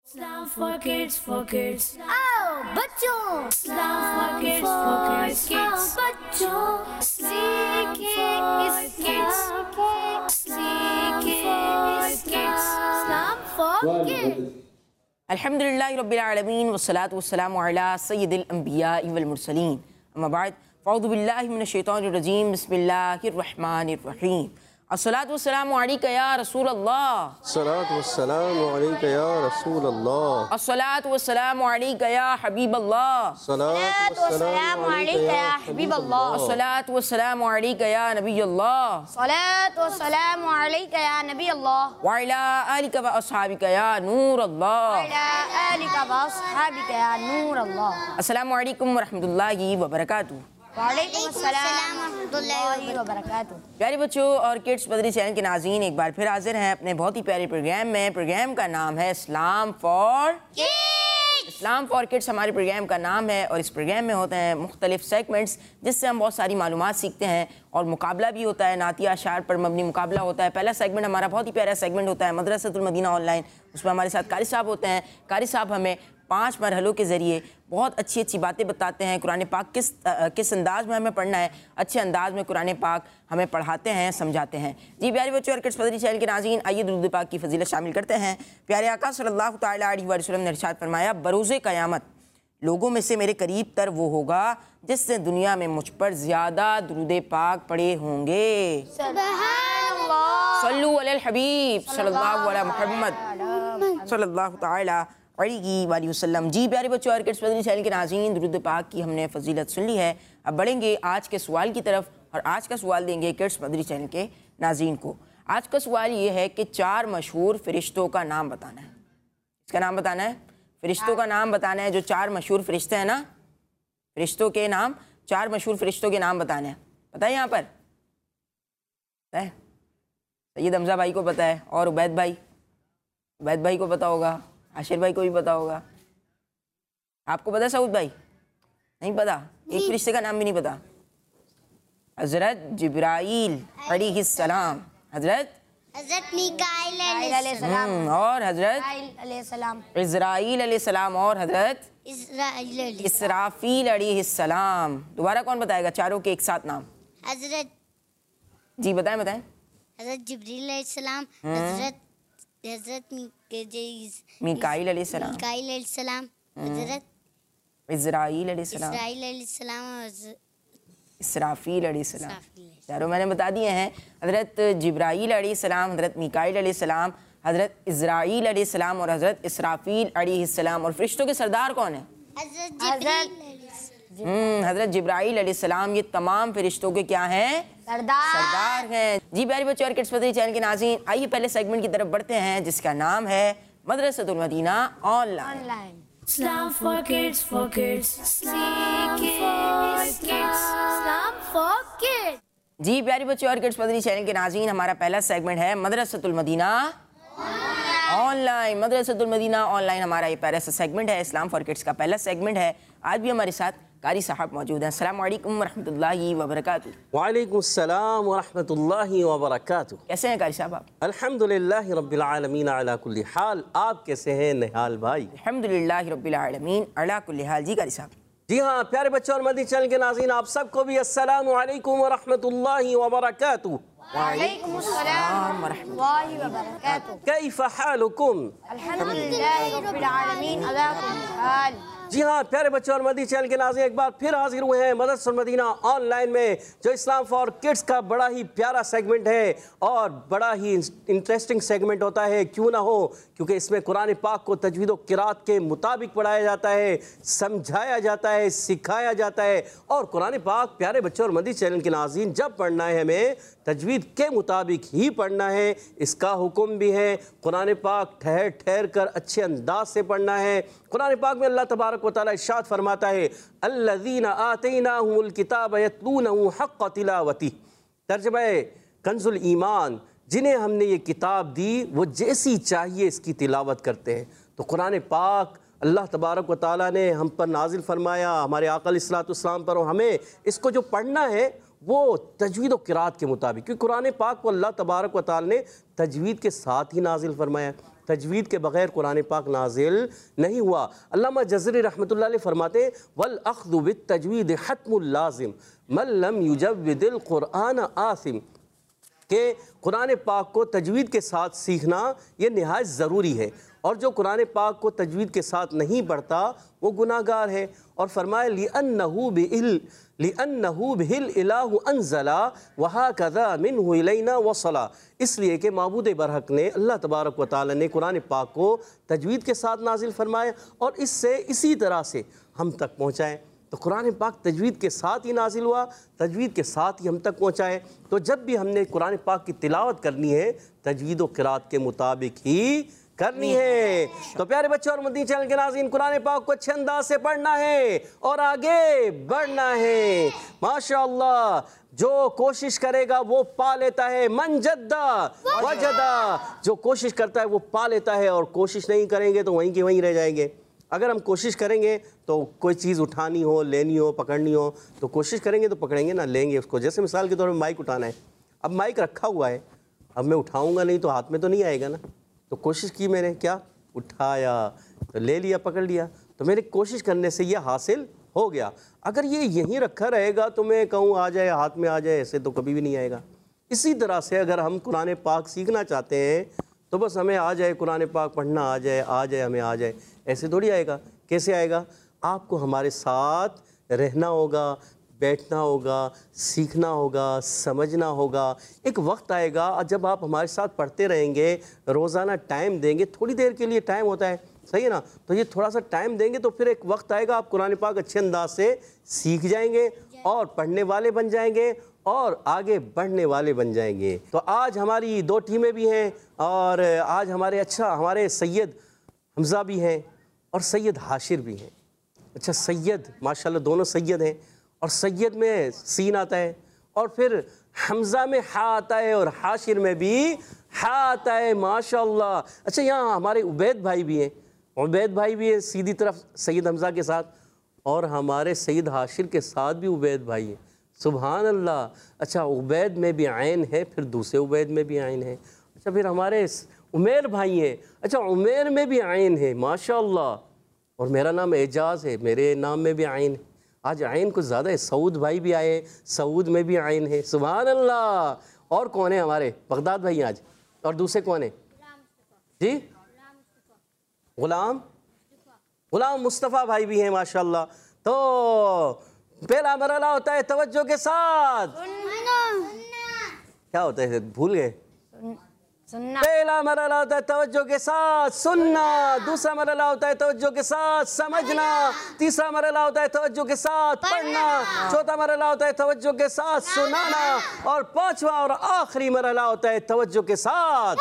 Islam for kids, for kids. आओ बच्चों, Islam for kids, for kids. बच्चों, सीखे इस kids, सीखे इस kids. Islam for kids. अल्हम्दुलिल्लाहि रब्बिल आलमीन वस्सलातु वस्सलामु अला सय्यिदिल अंबियाइ वल मुरसलीन अम्मा बाद फ़अऊज़ु बिल्लाहि मिनश शैतानिर रजीम बिस्मिल्लाहिर रहमानिर रहीम अस्सलातु वस्सलामु अलैका या रसूल अल्लाह अस्सलातु वस्सलामु अलैका या रसूल अल्लाह अस्सलातु वस्सलामु अलैका या हबीब अल्लाह अस्सलातु वस्सलामु अलैका या हबीब अल्लाह अस्सलातु वस्सलामु अलैका या नबी अल्लाह सलातो सलाम अलैका या नबी अल्लाह व अला आलिका व अस्हाबिका या नूर अल्लाह अला आलिका व अस्हाबिका या नूर अल्लाह। अस्सलामु अलैकुम व रहमतुल्लाहि व बरकातुहू। वालेकुम अस्सलाम व रहमतुल्लाहि व बरकातुहू। प्यारे बच्चों और किड्स मदरी चैनल के नाज़रीन एक बार फिर हाजिर हैं अपने बहुत ही प्यारे प्रोग्राम में। प्रोग्राम का नाम है Islam for kids. Islam for kids हमारे प्रोग्राम का नाम है और इस प्रोग्राम में होते हैं मुख्तलिफ सेगमेंट्स जिससे हम बहुत सारी मालूमात सीखते हैं और मुकाबला भी होता है, नातिया अशार पर मबनी मुकाबला होता है। पहला सेगमेंट हमारा बहुत ही प्यारा सेगमेंट होता है मदरसतुल मदीना ऑनलाइन। उसमें हमारे साथ कारी साहब होते हैं। कारी साहब हमें 5 मरहलों के ज़रिए बहुत अच्छी अच्छी बातें बताते हैं। कुरान पाक किस अंदाज़ में हमें पढ़ना है, अच्छे अंदाज़ में कुरान पाक हमें पढ़ाते हैं, समझाते हैं। जी प्यारे बच्चों और किड्स मदरी चैनल के नाज़रीन, आइए दुरूद पाक की फजीलत शामिल करते हैं। प्यारे आका सल्लल्लाहु तआला अलैहि वसल्लम ने इरशाद फरमाया, बरोज़े क़यामत लोगों में से मेरे करीब तर वो होगा जिसने दुनिया में मुझ पर ज़्यादा दुरूद पाक पढ़े होंगे। सल्लु अलल हबीब सल्लल्लाहु अलैहि मुहम्मद सल्लल्लाहु तआला अलैहि वसल्लम। जी प्यारे बच्चों और किड्स मदनी चैनल के नाज़रीन, दुरूद पाक की हमने फजीलत सुन ली है। अब बढ़ेंगे आज के सवाल की तरफ और आज का सवाल देंगे किड्स मदनी चैनल के नाज़रीन को। आज का सवाल ये है कि 4 मशहूर फ़रिश्तों का नाम बताना है। इसका नाम बताना है, फ़रिश्तों का नाम बताना है। जो 4 मशहूर फ़रिश्ते हैं ना, फ़रिश्तों के नाम, 4 मशहूर फ़रिश्तों के नाम बताने हैं। पता है यहाँ पर? पता है? सैयद हमज़ा भाई को पता है और उबैद भाई को पता होगा, आशिर भाई को भी पता होगा। आपको पता है सऊद भाई? नहीं पता? एक फरिश्ते का नाम भी नहीं पता। हज़रत जिब्राईल अलैहिस्सलाम, हज़रत मीकाईल अलैहिस्सलाम और हज़रत अलैहिस्सलाम, इज़राईल अलैहिस्सलाम और हज़रत इसराफील अलैहिस्सलाम। दोबारा कौन बताएगा चारों के एक साथ नाम? हजरत जी बताएं। हजरत जिब्रील अलैहिस्सलाम, हजरत मीकाईल अलैहिस्सलाम, हजरत इज़राईल अलैहिस्सलाम, और इसराफील अलैहिस्सलाम। चारों मैंने बता दिए हैं। हज़रत जिब्राईल अलैहिस्सलाम, हज़रत मीकाईल अलैहिस्सलाम, हज़रत इज़राईल अलैहिस्सलाम और हज़रत इसराफील अलैहिस्सलाम। और फरिश्तों के सरदार कौन है? हज़रत जिब्राईल अलैहिस्सलाम। ये तमाम फरिश्तों के क्या हैं? सरदार हैं। जी प्यारे बच्चों और किड्स मदरी चैनल के नाज़रीन, आइए पहले सेगमेंट की तरफ बढ़ते हैं जिसका नाम है Madrasatul Madina online. Islam for kids, for kids. Islam for kids. Islam for kids. जी प्यारे बच्चों और किड्स मदनी चैनल के नाज़रीन, हमारा पहला सेगमेंट है मदरसतुल मदीना ऑनलाइन। मदरसतुल मदीना ऑनलाइन हमारा ये प्यारा सा सेगमेंट है, इस्लाम फॉर किड्स का पहला सेगमेंट है। आज भी हमारे साथ कारी साहब मौजूद हैं। अस्सलामु अलैकुम व रहमतुल्लाहि व बरकातुहू। वालेकुम अस्सलाम व रहमतुल्लाहि व बरकातुहू। कैसे हैं कारी साहब आप? अल्हम्दुलिल्लाहि रब्बिल आलमीन अला कुल्ली हाल। आप कैसे हैं निहाल भाई? अल्हम्दुलिल्लाहि रब्बिल आलमीन अला कुल्ली हाल। जी कारी साहब। जी हाँ प्यारे बच्चों और मदनी चैनल के नाज़रीन, आप सबको भी अस्सलामु अलैकुम व रहमतुल्लाहि व बरकातुहू। वालेकुम अस्सलाम व रहमतुल्लाहि व बरकातुहू। कैफ़ हालुकुम? अल्हम्दुलिल्लाहि रब्बिल आलमीन अला कुल्ली हाल। जी हाँ प्यारे बच्चों और मदनी चैनल के नाज़रीन, एक बार फिर हाजिर हुए हैं मदरसतुल मदीना ऑनलाइन में, जो इस्लाम फॉर किड्स का बड़ा ही प्यारा सेगमेंट है और बड़ा ही इंटरेस्टिंग सेगमेंट होता है। क्यों ना हो, क्योंकि इसमें कुरान पाक को तजवीद व किरात के मुताबिक पढ़ाया जाता है, समझाया जाता है, सिखाया जाता है। और कुरान पाक प्यारे बच्चों और मदनी चैनल के नाज़रीन, जब पढ़ना है हमें तजवीद के मुताबिक ही पढ़ना है, इसका हुक्म भी है। कुरान पाक ठहर ठहर कर अच्छे अंदाज से पढ़ना है। कुरान पाक में अल्लाह तबारक व तआला इरशाद फरमाता है, अल्लज़ीना आतैनाहुमुल किताब यतलूनहु हक़्क़ तिलावती। तर्जुमा कंजुल ईमान, जिन्हें हमने ये किताब दी वो जैसी चाहिए इसकी तिलावत करते हैं। तो कुरान पाक अल्लाह तबारक व तआला ने हम पर नाजिल फरमाया, हमारे आका अलैहिस्सलातु वस्सलाम पर, और हमें इसको जो पढ़ना है वो तजवीद व किरात के मुताबिक, क्योंकि कुरान पाक को अल्लाह तबारक व तआला ने तजवीद के साथ ही नाजिल फरमाया। तजवीद के बगैर कुरान पाक नाजिल नहीं हुआ। अल्लामा जज़री रहमतुल्लाह अलैह फरमाते हैं वल अख़्ज़ु बित तजवीद हत्मुल लाज़िम मन लम युजव्विदिल कुरान आसिम, कि कुरान पाक को तजवीद के साथ सीखना ये निहायत ज़रूरी है, और जो कुरान पाक को तजवीद के साथ नहीं पढ़ता वो गुनाहगार है। और फरमाया लिअन्नहु बिहिल इलाहु अनज़ला वहाकज़ा मिन्हु इलैना वसला, इसलिए कि माबूद बरहक ने अल्लाह तबारक व तआला ने कुरान पाक को तजवीद के साथ नाजिल फरमाया और इससे इसी तरह से हम तक पहुँचाए। तो कुरान पाक तजवीद के साथ ही नाजिल हुआ, तजवीद के साथ ही हम तक पहुँचाए। तो जब भी हमने कुरान पाक की तिलावत करनी है तजवीद व क़िराअत के मुताबिक ही करनी है। तो प्यारे बच्चों और मदनी चैनल के नाज़रीन, कुरान पाक को अच्छे अंदाज से पढ़ना है और आगे बढ़ना है। माशाअल्लाह, जो कोशिश करेगा वो पा लेता है। मन जद्दा वजदा, जो कोशिश करता है वो पा लेता है, और कोशिश नहीं करेंगे तो वहीं के वहीं रह जाएंगे। अगर हम कोशिश करेंगे तो कोई चीज़ उठानी हो, लेनी हो, पकड़नी हो, तो कोशिश करेंगे तो पकड़ेंगे ना, लेंगे उसको। जैसे मिसाल के तौर पर माइक उठाना है, अब माइक रखा हुआ है, अब मैं उठाऊंगा नहीं तो हाथ में तो नहीं आएगा ना। तो कोशिश की मैंने, क्या उठाया तो ले लिया, पकड़ लिया, तो मेरे कोशिश करने से ये हासिल हो गया। अगर ये यहीं रखा रहेगा तो मैं कहूँ आ जाए, हाथ में आ जाए, ऐसे तो कभी भी नहीं आएगा। इसी तरह से अगर हम कुरान पाक सीखना चाहते हैं तो बस हमें आ जाए, कुरान पाक पढ़ना आ जाए, हमें आ जाए, ऐसे थोड़ी आएगा। कैसे आएगा? आपको हमारे साथ रहना होगा, बैठना होगा, सीखना होगा, समझना होगा। एक वक्त आएगा जब आप हमारे साथ पढ़ते रहेंगे, रोज़ाना टाइम देंगे, थोड़ी देर के लिए टाइम होता है, सही है ना, तो ये थोड़ा सा टाइम देंगे तो फिर एक वक्त आएगा आप कुरान पाक अच्छे अंदाज से सीख जाएंगे और पढ़ने वाले बन जाएंगे और आगे बढ़ने वाले बन जाएंगे। तो आज हमारी 2 टीमें भी हैं और आज हमारे सैयद हमज़ा भी हैं और सैयद हाशिर भी हैं। अच्छा, सैयद माशाल्लाह दोनों सैयद हैं, और सैयद में सीन आता है और फिर हमज़ा में हा आता है और हाशिर में भी हा आता है, माशाल्लाह। अच्छा, यहाँ हमारे उबैद भाई भी हैं, उबैद भाई भी है सीधी तरफ सैयद हमज़ा के साथ, और हमारे सैयद हाशिर के साथ भी उबैद भाई है, सुभान अल्लाह। अच्छा, उबैद में भी आइन है, फिर दूसरे उबैद में भी आइन है। अच्छा, फिर हमारे उमेर भाई हैं, अच्छा उमेर में भी आइन है, माशाल्लाह। और मेरा नाम एजाज़ है, मेरे नाम में भी आइन है। आज आइन कुछ ज़्यादा है, सऊद भाई भी आए, सऊद में भी आइन है, सुभान अल्लाह। और कौन है हमारे? बगदाद भाई आज, और दूसरे कौन है जी? गुलाम मुस्तफ़ा भाई भी हैं, माशाल्लाह। तो पहला मरहला होता है तवज्जो के साथ, क्या होता है भूल गए? सुनना। पहला मरहला होता है तवज्जो के साथ सुनना, दूसरा मरहला होता है तवज्जो के साथ समझना, तीसरा मरहला होता है तवज्जो के साथ पढ़ना, चौथा मरहला होता है तवज्जो के साथ सुनाना, और पांचवा और आखिरी मरहला होता है तवज्जो के साथ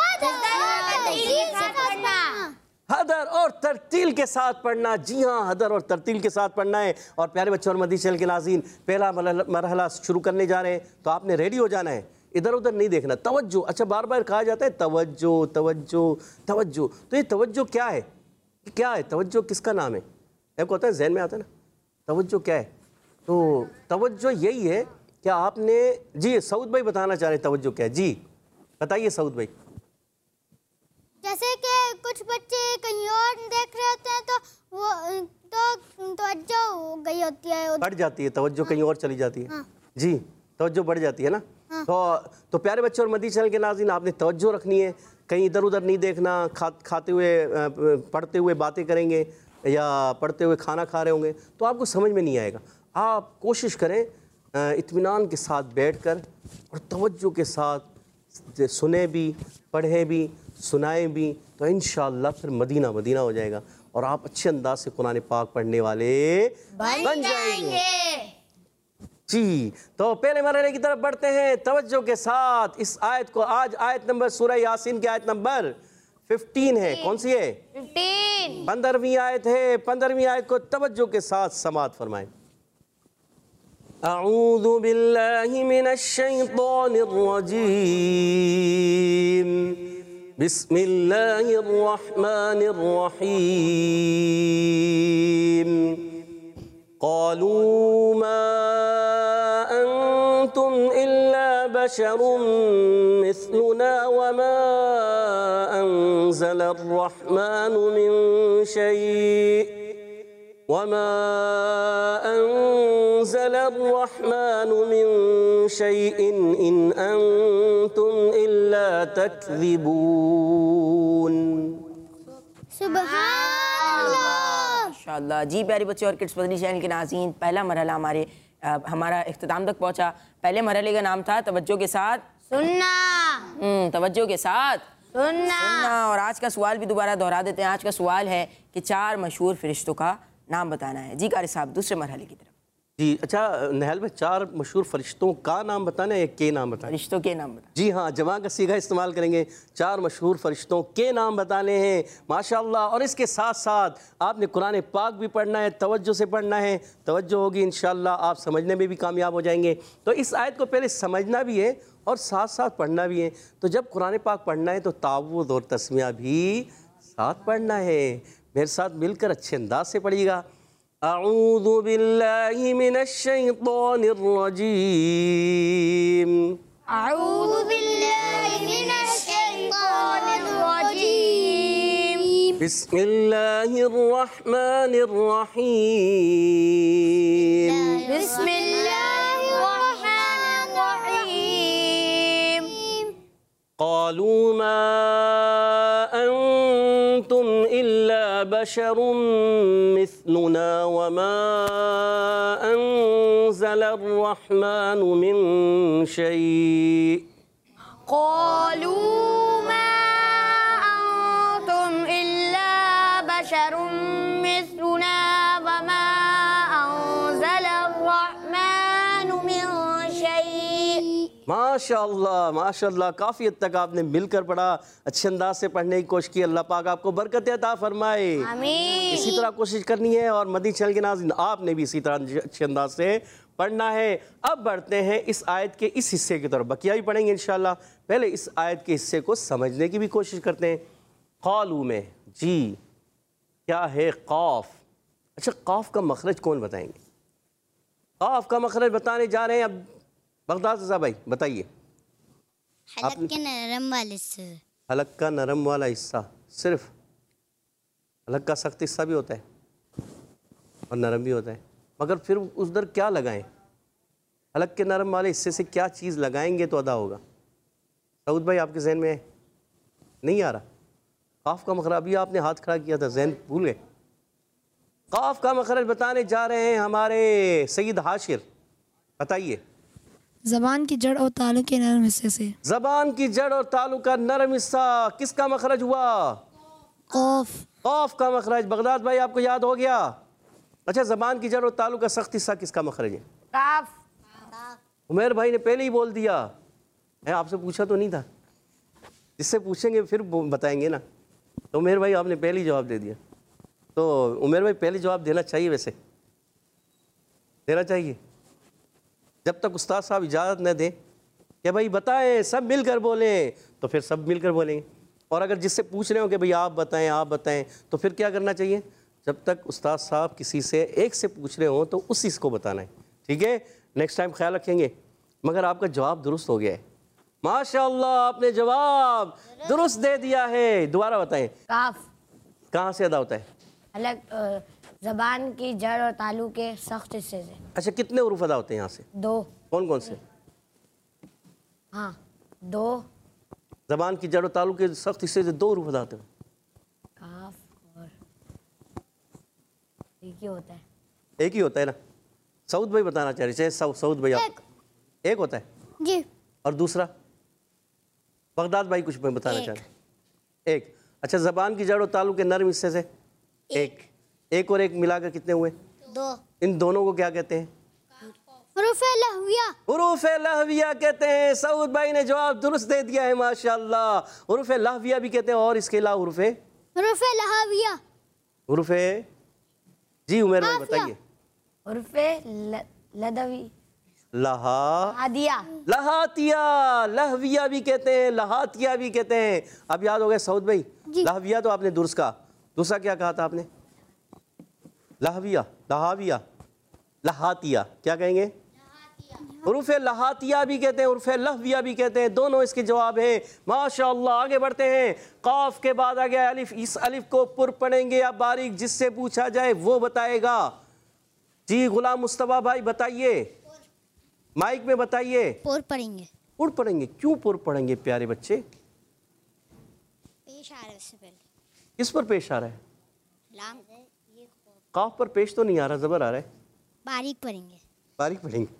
हदर और तरतील के साथ पढ़ना। जी हाँ, हदर और तरतील के साथ पढ़ना है। और प्यारे बच्चों और मदनी चैनल के नाज़रीन, पहला मरहला शुरू करने जा रहे हैं, तो आपने रेडी हो जाना है, इधर उधर नहीं देखना। तवज्जो, अच्छा बार बार कहा जाता है तवज्जो तवज्जो तवज्जो, तो ये तवज्जो क्या है? क्या है तवज्जो? किसका नाम है? एक होता है जहन में आता है ना, तवज्जो क्या है? तो तवज्जो यही है कि आपने, जी सऊद भाई बताना चाह रहे हैं तवज्जो क्या है, जी बताइए सऊद भाई। जैसे कि कुछ बच्चे कहीं और देख रहे होते हैं तो वो तो तवज्जो हो गई होती है, बढ़ जाती है, तवज्जो कहीं और चली जाती है। जी, तवज्जो बढ़ जाती है ना। तो प्यारे बच्चों और मदनी चैनल के नाज़रीन, आपने तवज्जो रखनी है, कहीं इधर उधर नहीं देखना। खाते हुए, पढ़ते हुए बातें करेंगे या पढ़ते हुए खाना खा रहे होंगे तो आपको समझ में नहीं आएगा। आप कोशिश करें इत्मीनान के साथ बैठकर और तवज्जो के साथ सुने भी, पढ़े भी, सुनाए भी, तो इंशाअल्लाह फिर मदीना मदीना हो जाएगा और आप अच्छे अंदाज से कुरान पाक पढ़ने वाले बन जाएंगे। जी, तो पहले मरहले की तरफ बढ़ते हैं तवज्जो के साथ। इस आयत को, आज आयत नंबर सूरह यासीन की आयत नंबर 15 है। कौन सी है? 15वीं आयत है। 15वीं आयत को तवज्जो के साथ समाअत फरमाएं। अऊज़ु बिल्लाहि मिनश शैतानिर रजीम, बिस्मिल्लाहिर रहमानिर रहीम। क़ालू मा अंतुम इल्ला बशरुम मिस्लुना वमा अंज़ल अर्रहमानु मिन शै वमा अंज़ल अर्रहमानु मिन शैइन इन अंतुम इल्ला तकज़िबून। सुभान माशाअल्लाह। जी प्यारे बच्चे और किड्स मदनी चैनल के नाज़रीन, पहला मरहला हमारा इख्तिताम तक पहुंचा। पहले मरहले का नाम था तवज्जो के साथ सुनना, तवज्जो के साथ सुनना। और आज का सवाल भी दोबारा दोहरा देते हैं। आज का सवाल है कि 4 मशहूर फरिश्तों का नाम बताना है। जी कारी साहब, दूसरे मरहले की तरफ। जी अच्छा नहल में 4 मशहूर फरिश्तों का नाम बताना है, के नाम बताना? फरिश्तों के नाम बताना। जी हाँ, जमा का सीगा इस्तेमाल करेंगे। 4 मशहूर फरिश्तों के नाम बताने हैं माशाअल्लाह। और इसके साथ साथ आपने कुरान पाक भी पढ़ना है, तवज्जो से पढ़ना है। तवज्जो होगी इंशाअल्लाह आप समझने में भी कामयाब हो जाएंगे। तो इस आयत को पहले समझना भी है और साथ साथ पढ़ना भी है। तो जब कुरान पाक पढ़ना है तो तावुज़ और तस्मिया भी साथ पढ़ना है। मेरे साथ मिलकर अच्छे अंदाज से पढ़िएगा। अऊज़ु बिल्लाहि मिनश शैतानिर रजीम। अऊज़ु बिल्लाहि मिनश शैतानिर रजीम। बिस्मिल्लाहिर रहमानिर रहीम। बिस्मिल्लाहिर रहमानिर रहीम। क़ालू मा अंतुम इल्ला बशरुम मिस्लुना वमा अंज़लर रहमानु मिन शै। क़ालू मा अंतुम इल्ला बशरुम मिस्लुना वमा अंज़लर रहमानु मिन शै। माशाअल्लाह माशाअल्लाह, काफ़ी हद तक आपने मिलकर पढ़ा, अच्छे अंदाज से पढ़ने की कोशिश की। अल्लाह पाक आपको बरकत अता फरमाए। आमीन। इसी तरह कोशिश करनी है और मदनी चैनल के नाज़रीन आपने भी इसी तरह अच्छे अंदाज से पढ़ना है। अब बढ़ते हैं इस आयत के इस हिस्से की तरफ, बकिया भी पढ़ेंगे इंशाअल्लाह। पहले इस आयत के हिस्से को समझने की भी कोशिश करते हैं। क़ालू में जी क्या है? क़ाफ। अच्छा, क़ाफ का मखरज कौन बताएंगे? क़ाफ का मखरज बताने जा रहे हैं। अब बगदाद साहब भाई बताइए। हलक के नरम वाले से। हलक का नरम वाला हिस्सा, सिर्फ हलक का सख्त हिस्सा भी होता है और नरम भी होता है, मगर फिर उधर क्या लगाएं? हलक के नरम वाले हिस्से से क्या चीज़ लगाएंगे तो अदा होगा? सऊद भाई आपके जहन में नहीं आ रहा? काफ का मखरज, अभी आपने हाथ खड़ा किया था, जहन भूल गए। काफ का मखरज बताने जा रहे हैं हमारे सईद हाशिर, बताइए। ज़बान की जड़ और तालु के नरम हिस्से से। ज़बान की जड़ और तालु का नरम हिस्सा किसका मखरज हुआ? क़ाफ। क़ाफ का मखरज। बगदाद भाई आपको याद हो गया? अच्छा, ज़बान की जड़ और तालु का सख्त हिस्सा किसका मखरज है? काफ। उमेर भाई ने पहले ही बोल दिया है, आपसे पूछा तो नहीं था, जिससे पूछेंगे फिर बताएंगे ना। तो उमेर भाई आपने पहले ही जवाब दे दिया। तो उमेर भाई पहले जवाब देना चाहिए, वैसे देना चाहिए। जब तक उस्ताद साहब इजाज़त न दें कि भाई बताएं, सब मिलकर बोलें, तो फिर सब मिलकर बोलेंगे। और अगर जिससे पूछ रहे हो कि भाई आप बताएं, तो फिर क्या करना चाहिए? जब तक उस्ताद साहब किसी से एक से पूछ रहे हो तो उसी को बताना है, ठीक है? नेक्स्ट टाइम ख्याल रखेंगे। मगर आपका जवाब दुरुस्त हो गया है, माशाअल्लाह, आपने जवाब दुरुस्त दे दिया है। दोबारा बताएं। काफ कहाँ से अदा होता है? अलग ज़बान की जड़ और तालु के सख्त हिस्से से। अच्छा, कितने उरूफ अदा होते हैं यहाँ से? 2। कौन कौन से? हाँ, 2। ज़बान की जड़ और तालु के सख्त हिस्से से 2 उरूफ अदा होते हैं। काफ और एक ही होता है। एक ही होता है ना? सऊद भाई बताना चाह रहे थे। सऊद भाई आप एक होता है जी। और दूसरा बगदाद भाई कुछ बताना चाह रहे? एक। अच्छा, ज़बान की जड़ और तालु के नरम हिस्से से एक और एक मिलाकर कितने हुए? 2। इन दोनों को क्या कहते हैं? हुरूफ़े लहविया। हुरूफ़े लहविया कहते हैं। सऊद भाई ने जवाब दुरुस्त दे दिया है, माशाअल्लाह। हुरूफ़े लहविया भी कहते हैं, और इसके अलावा हुरूफ़े लहविया। हुरूफ़े जी उमेर भाई बताइए। हुरूफ़े लदवी। लहातिया, लहविया भी कहते हैं, लहातिया भी कहते हैं। अब याद हो गया सऊद भाई? लहविया तो आपने दुरुस्त कहा, दूसरा क्या कहा था आपने? लहविया, लहाविया, लहातिया, क्या कहेंगे? हुरूफ लहातिया भी कहते हैं, हुरूफ लहविया भी कहते हैं, दोनों इसके जवाब हैं। माशाअल्लाह। आगे बढ़ते हैं। काफ के बाद आ गया अलिफ। इस अलिफ को पुर पढ़ेंगे या बारीक, जिससे पूछा जाए वो बताएगा। जी गुलाम मुस्तफा भाई बताइए, माइक में बताइए। पुर पढ़ेंगे। पुर पढ़ेंगे, क्यों पुर पढ़ेंगे प्यारे बच्चे? पेश आ रहा है उससे पहले। किस पर पेश आ रहा है? लाम। काफ पर पेश तो नहीं आ रहा, जबर आ रहा है। बारीक पढ़ेंगे। बारीक पढ़ेंगे।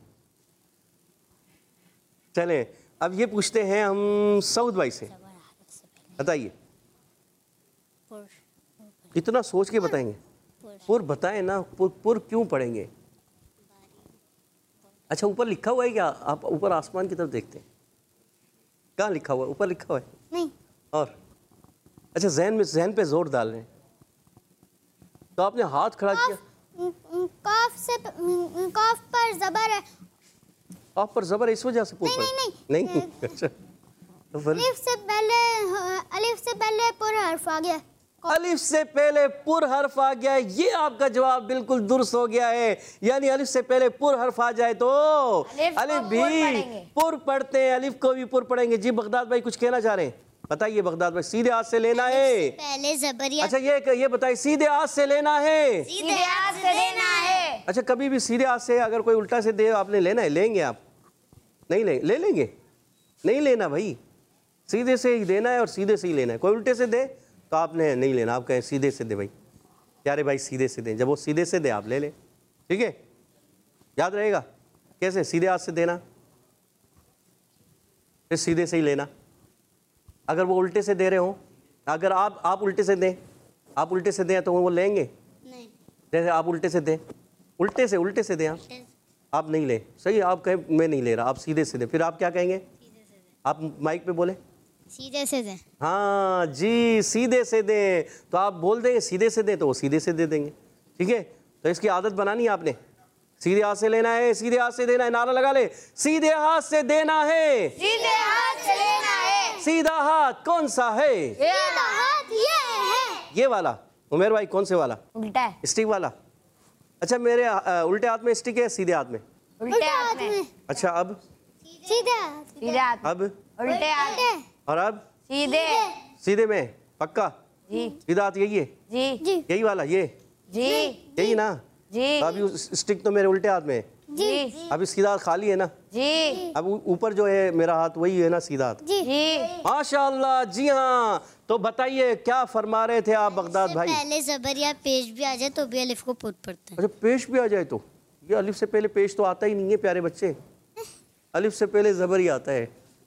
चलें अब ये पूछते हैं हम सऊद भाई से, बताइए कितना सोच के बताएंगे? पुर बताएं ना, पुर क्यों पढ़ेंगे? अच्छा ऊपर लिखा हुआ है क्या? आप ऊपर आसमान की तरफ देखते हैं, कहाँ लिखा हुआ है? ऊपर लिखा हुआ है नहीं। और अच्छा जहन पे जोर डाल रहे हैं, तो आपने हाथ खड़ा किया। काफ पर जबर है। काफ पर जबर है, इस वजह से पुर नहीं। अच्छा तो फिर अलिफ से पहले पुर हर्फ आ गया। अलिफ से पहले पुर हर्फ आ गया है। ये आपका जवाब बिल्कुल दुरुस्त हो गया है। यानी अलिफ से पहले पुर हर्फ आ जाए तो अलिफ भी पुर पढ़ते हैं, अलिफ को भी पुर पढ़ेंगे। जी बगदाद भाई कुछ कहना चाह रहे हैं, बताइए बगदाद भाई। सीधे हाथ से लेना है पहले जबरिया। अच्छा ये बताइए, सीधे हाथ से लेना है? सीधे हाथ से लेना है। अच्छा कभी भी सीधे हाथ से अगर कोई उल्टा से दे आपने लेना है, लेंगे आप? नहीं ले लेंगे? नहीं लेना भाई, सीधे से ही देना है और सीधे से ही लेना है। कोई उल्टे से दे तो आपने नहीं लेना, आप कहें सीधे से दे भाई, प्यारे भाई सीधे से दें। जब वो सीधे से दे आप ले लें, ठीक है? याद रहेगा कैसे? सीधे हाथ से देना, फिर सीधे से ही लेना। अगर वो उल्टे से दे रहे हो, अगर आप उल्टे से दें, आप उल्टे से दें तो वो लेंगे नहीं। जैसे आप उल्टे से दें, उल्टे से दें आप नहीं ले, सही। आप कहें मैं नहीं ले रहा, आप सीधे से दें, फिर आप क्या कहेंगे? आप माइक पे बोले सीधे से दें। हाँ जी, सीधे से दें। तो आप बोल देंगे सीधे से दें तो वो सीधे से दे देंगे, ठीक है? तो इसकी आदत बनानी है आपने। सीधे हाथ से लेना है, सीधे हाथ से देना है। नारा लगा ले, सीधे हाथ से देना है, सीधे हाथ से लेना है। सीधा हाथ कौन सा है? सीधा हाथ ये है। ये वाला। उमेर भाई कौन से वाला? उल्टा है। स्टिक वाला। अच्छा मेरे उल्टे हाथ में स्टिक है, सीधे हाथ में? उल्टे हाथ में। अच्छा अब सीधे हाथ। सीधे हाथ। अब उल्टे हाथ। और अब सीधे। सीधे में पक्का? जी सीधा हाथ यही है? जी यही वाला? ये जी यही ना? जी तो अभी स्टिक तो मेरे उल्टे हाथ में है, जी अभी सीधा हाथ खाली है ना? जी अब ऊपर जो है मेरा हाथ वही है ना, सीधा हाथ। जी। माशाअल्लाह। जी हाँ, तो बताइए क्या फरमा रहे थे आप बगदाद भाई? पहले जबरिया पेश भी आ जाए तो भी अलिफ को पुर पढ़ते हैं। अच्छा पेश भी आ जाए तो? ये अलिफ से पहले पेश तो आता ही नहीं है प्यारे बच्चे, अलिफ से पहले जबर ही आता है।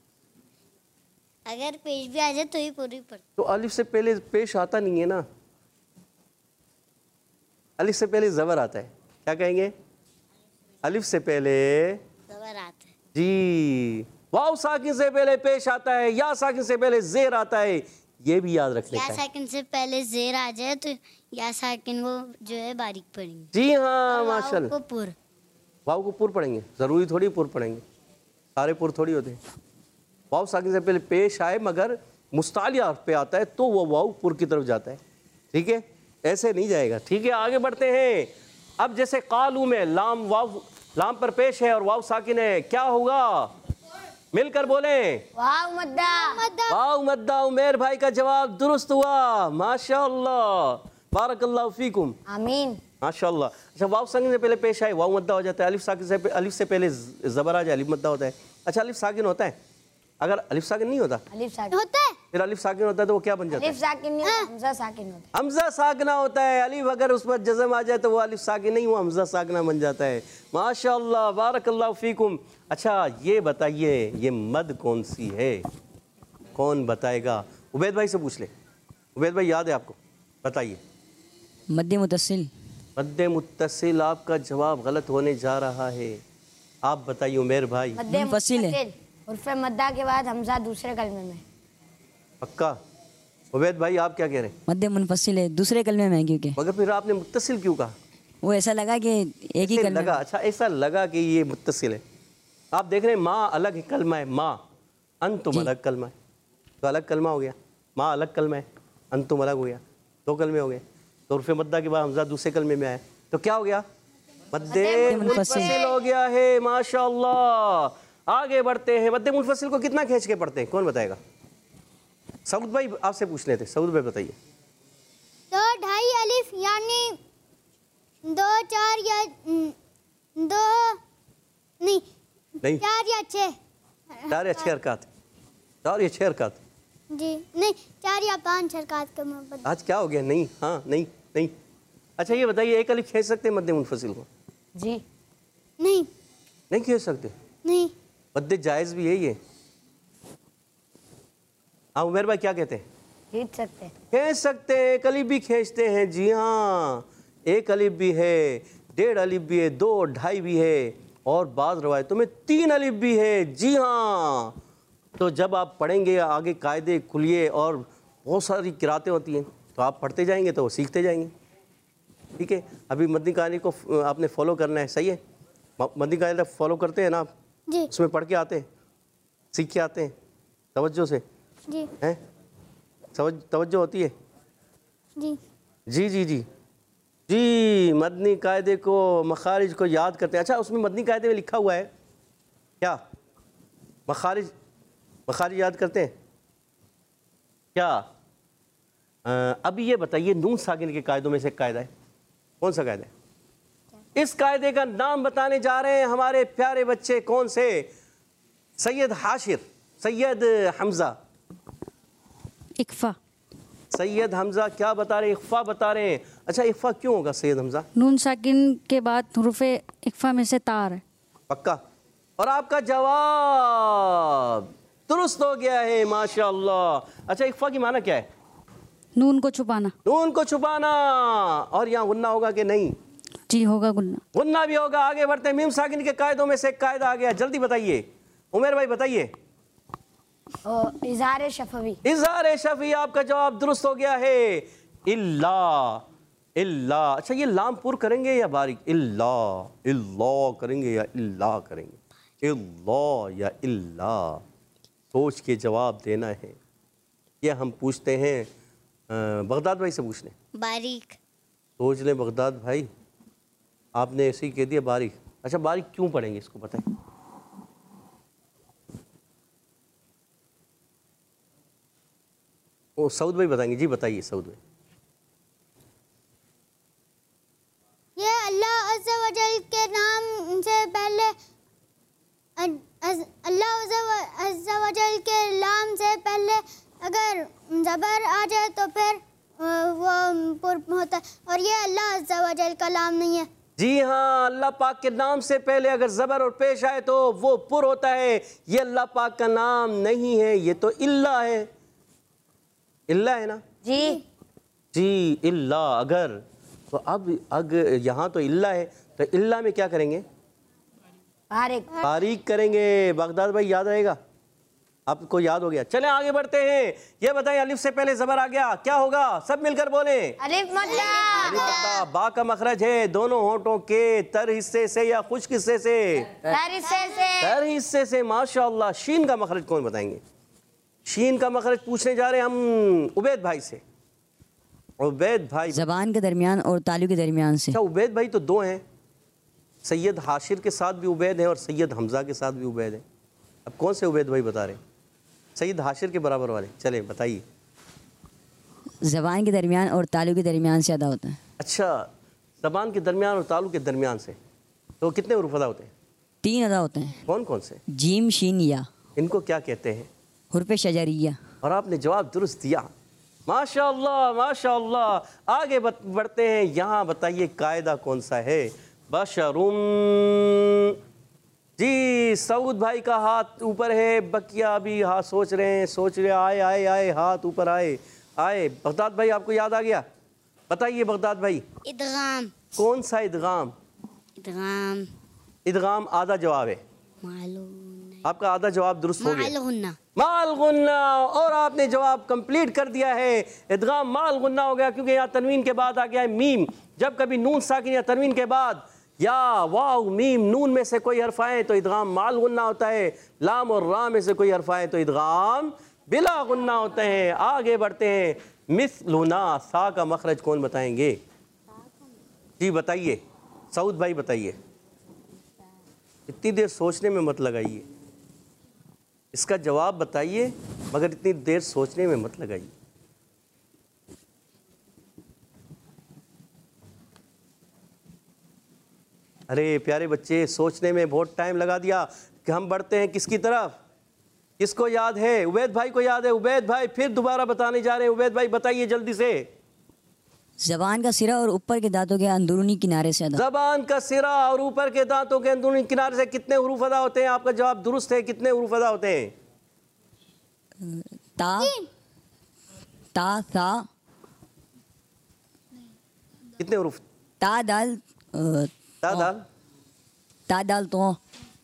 अगर पेश भी आ जाए तो ही पूरी पढ़ते। तो अलिफ से पहले पेश आता नहीं है ना, अलिफ से पहले जबर आता है। क्या कहेंगे? अलिफ से पहले जबर आता है। जी। वाव साकिन से पहले पेश आता है, या साकिन से पहले जेर आता है, ये भी याद रखने या का है। साकिन से पहले जेर आ जाए तो या साकिन को जो है बारीक पढ़ेंगे। जी हाँ वाव माशाल्लाह। को पुर। वाव को पुर पढ़ेंगे, जरूरी थोड़ी पुर पढ़ेंगे, सारे पुर थोड़ी होते हैं। वाव साकिन से पहले पेश आए मगर मुस्ताली हर्फ पे आता है तो वो वाव पुर की तरफ जाता है, ठीक है? ऐसे नहीं जाएगा, ठीक है? आगे बढ़ते हैं। अब जैसे कालू में लाम लाम पर पेश है और वाव साकिन है, क्या होगा? मिलकर बोले वाव मद्दा। वाव मद्दा। उमेर भाई का जवाब दुरुस्त हुआ, माशाअल्लाह, बारकल्लाहु फीकुम, आमीन। माशाअल्लाह। अच्छा वाव साकिन से पहले पेश आए वाव मद्दा हो जाता है, अलिफ से पहले जबर आ जाए अलिफ मद्दा होता है। अच्छा अलिफ साकिन होता है? अगर अलिफ साकिन नहीं होता अलिफ साकिन होता है। फिर अलिफ साकिन होता है तो वो क्या बन जाता है? अलिफ साकिन नहीं होता, हमजा साकिन होता है। हमजा साकना होता है। अलिफ अगर उस पर जज़म आ जाए तो वो अलिफ साकिन नहीं, वो हमजा साकना बन जाता है। माशाअल्लाह, बारकल्लाहु फीकुम। अच्छा ये बताइए ये मद कौन सी है, कौन बताएगा? उबैद भाई से पूछ ले। उबैद भाई याद है आपको? बताइए। मद्दे मुत्तसिल। मद्दे मुत्तसिल आपका जवाब गलत होने जा रहा है, आप बताइए उमेर भाई। मद्दे मुनफसिल है। मुत्तसिल। उर्फ़े मद्दा के बाद हमजा दूसरे कलमे में। पक्का? उबैद भाई आप क्या कह रहे हैं? मद्दे मुनफसिल है, दूसरे कलमे में है क्योंकि। मगर फिर आपने मुत्तसिल क्यों कहा? वो ऐसा लगा कि एक ही ऐसे कलमे लगा। अच्छा ऐसा लगा कि ये मुत्तसिल है। आप देख रहे हैं माँ अलग कलमा है, माँ अंतुम अलग कलमा है, तो अलग कलमा हो गया। माँ अलग कलमा है, अंतुम अलग हो गया, दो कलमे हो गए। तो उर्फ़े मद्दा के बाद हमजा दूसरे कलमे में आया तो क्या हो गया? मद्दे मुनफसिल हो गया है, माशाअल्लाह। आगे बढ़ते हैं। मद्दे मुनफसिल को कितना खींच के पढ़ते हैं, कौन बताएगा? सऊद भाई आपसे पूछ लेते, सऊद भाई बताइए। 2 ढाई अलिफ यानी 2 4 या 2 नहीं 4 या 6 4 या 6 हरकत, 4 या 6 हरकत जी, नहीं 4 या 5 हरकत का मतलब। आज क्या हो गया? नहीं, हाँ नहीं नहीं। अच्छा ये बताइए, एक अलिफ खींच सकते हैं मद्दे मुनफसिल को? जी नहीं नहीं खींच सकते। नहीं मद्दे जायज़ भी है ये। हाँ उमेर भाई क्या कहते हैं? खींच सकते हैं। खींच सकते हैं, एक अलिफ भी खींचते हैं। जी हाँ, एक अलिफ भी है, 1.5 अलिफ भी है, 2 ढाई भी है, और बाद रवायतों में 3 अलिफ भी है। जी हाँ, तो जब आप पढ़ेंगे आगे कायदे खुलिए, और बहुत सारी किरातें होती हैं, तो आप पढ़ते जाएंगे तो सीखते जाएंगे। ठीक है, अभी मदनी कायदे को आपने फॉलो करना है, सही है? मदनी कायदा फॉलो करते हैं ना आप? जी उसमें पढ़ के आते हैं, सीख के आते हैं, तवज्जो से जी हैं? तवज्जो होती है? जी जी जी जी जी। मदनी कायदे को, मखारिज को याद करते हैं। अच्छा उसमें मदनी कायदे में लिखा हुआ है क्या? मखारिज याद करते हैं क्या? अभी ये बताइए, नून साकिन के कायदों में से एक कायदा है, कौन सा कायदा है? इस कायदे का नाम बताने जा रहे हैं हमारे प्यारे बच्चे। कौन से? सैयद हाशिर, सैयद हमजा। इक्फा। सैयद हमजा क्या बता रहे हैं? इख्फा बता रहे हैं। अच्छा इख्फा क्यों होगा सैयद हमजा? नून साकिन के बाद हुरूफ़े इक्फा में से तार है। पक्का? और आपका जवाब दुरुस्त हो गया है, माशाअल्लाह। अच्छा इख्फा की माना क्या है? नून को छुपाना। नून को छुपाना। और यहाँ गुन्ना होगा कि नहीं? जी होगा गुन्ना। गुन्ना भी होगा। आगे बढ़ते हैं। मीम साकिन के कायदों में से एक कायदा आ गया, जल्दी बताइए। उमेर भाई बताइए। इज़हार शफवी। इज़हार शफवी, आपका जवाब दुरुस्त हो गया है। इल्ला, इल्ला। अच्छा ये लाम पुर करेंगे या बारीक? इल्ला, इल्ला करेंगे या इल्ला करेंगे? इल्ला या इल्ला, सोच के जवाब देना है। ये हम पूछते हैं, बगदाद भाई से पूछ लें। बारीक। सोच लें बगदाद भाई, आपने ऐसे ही कह दिया बारीक। अच्छा बारीक क्यों पढ़ेंगे इसको बताएं? ओ सऊद भाई बताएंगे। जी बताइए सऊद भाई। ये अल्लाह अज़्ज़ा व जल के नाम से पहले, अल्लाह अज़्ज़ा व जल के लाम से पहले अगर ज़बर आ जाए तो फिर वो पुर होता है, और ये अल्लाह अज़्ज़ा व जल का लाम नहीं है। जी हाँ, अल्लाह पाक के नाम से पहले अगर ज़बर और पेश आए तो वो पुर होता है। ये अल्लाह पाक का नाम नहीं है, ये तो इल्ला है। इल्ला है ना? जी जी इल्ला। अगर तो अब अगर यहाँ तो इल्ला है, तो इल्ला में क्या करेंगे? बारीक। बारीक करेंगे। बगदाद भाई याद रहेगा? आपको याद हो गया? चलें आगे बढ़ते हैं। ये बताइए, अलिफ से पहले ज़बर आ गया, क्या होगा? सब मिलकर बोले। अलिफ मद्दा। अलिफ मद्दा। बा का मखरज है दोनों होठों के तर हिस्से से या खुश्क हिस्से से? तर हिस्से से। तर हिस्से से, माशाअल्लाह। शीन का मखरज कौन बताएंगे? शीन का मखरज पूछने जा रहे हैं हम उबैद भाई से। उबैद भाई। ज़बान के दरमियान और तालु के दरमियान से। अच्छा उबैद भाई तो दो हैं, सैयद हाशिर के साथ भी उबैद हैं और सैयद हमजा के साथ भी उबैद हैं। अब कौन से उबैद भाई बता रहे हैं? सैयद हाशिर के बराबर वाले। चले बताइए। ज़बान के दरमियान और तालु के दरमियान से अदा होता है। अच्छा ज़बान के दरमियान और तालु के दरमियान से, तो कितने हुरूफ अदा होते हैं? 3 अदा होते हैं। कौन कौन से? जीम शीन या। इनको क्या कहते हैं? हुर्फ़े शजरिया। और आपने जवाब दुरुस्त दिया, माशाअल्लाह माशाअल्लाह। आगे बढ़ते हैं। यहाँ बताइए कायदा कौन सा है? बशरुम। जी सऊद भाई का हाथ ऊपर है, बकिया भी हाथ सोच रहे हैं। आए आए आए, हाथ ऊपर आए आए। बगदाद भाई आपको याद आ गया? बताइए बगदाद भाई। इदगाम। कौन सा इदगाम? इदगाम। इदगाम आधा जवाब है, आपका आधा जवाब दुरुस्त हो गया। माल गुन्ना। और आपने जवाब कंप्लीट कर दिया है। इदगाम माल गुन्ना हो गया, क्योंकि यहाँ तनवीन के बाद आ गया है मीम। जब कभी नून साकिन या तनवीन के बाद या वाव मीम नून में से कोई हर्फ आए तो इदगाम माल गुन्ना होता है। लाम और रा में से कोई हर्फ आए तो इदगाम बिला गुन्ना होते हैं। आगे बढ़ते हैं। मिसलुना, सा का मखरज कौन बताएंगे? जी बताइए। सऊद भाई बताइए, इतनी देर सोचने में मत लगाइए, इसका जवाब बताइए मगर इतनी देर सोचने में मत लगाइए। अरे प्यारे बच्चे, सोचने में बहुत टाइम लगा दिया कि हम बढ़ते हैं किसकी तरफ? किसको याद है? उबैद भाई को याद है। उबैद भाई फिर दोबारा बताने जा रहे हैं। उबैद भाई बताइए जल्दी से। जबान का सिरा और ऊपर के दांतों के अंदरूनी किनारे से अदा। जबान का सिरा और ऊपर के दांतों के अंदरूनी किनारे से कितने हुरूफ अदा होते हैं? आपका जवाब दुरुस्त है। कितने हुरूफ अदा होते हैं? ता, ता, सा। कितने हुरूफ? ता दाल, ता दाल, ता दाल तो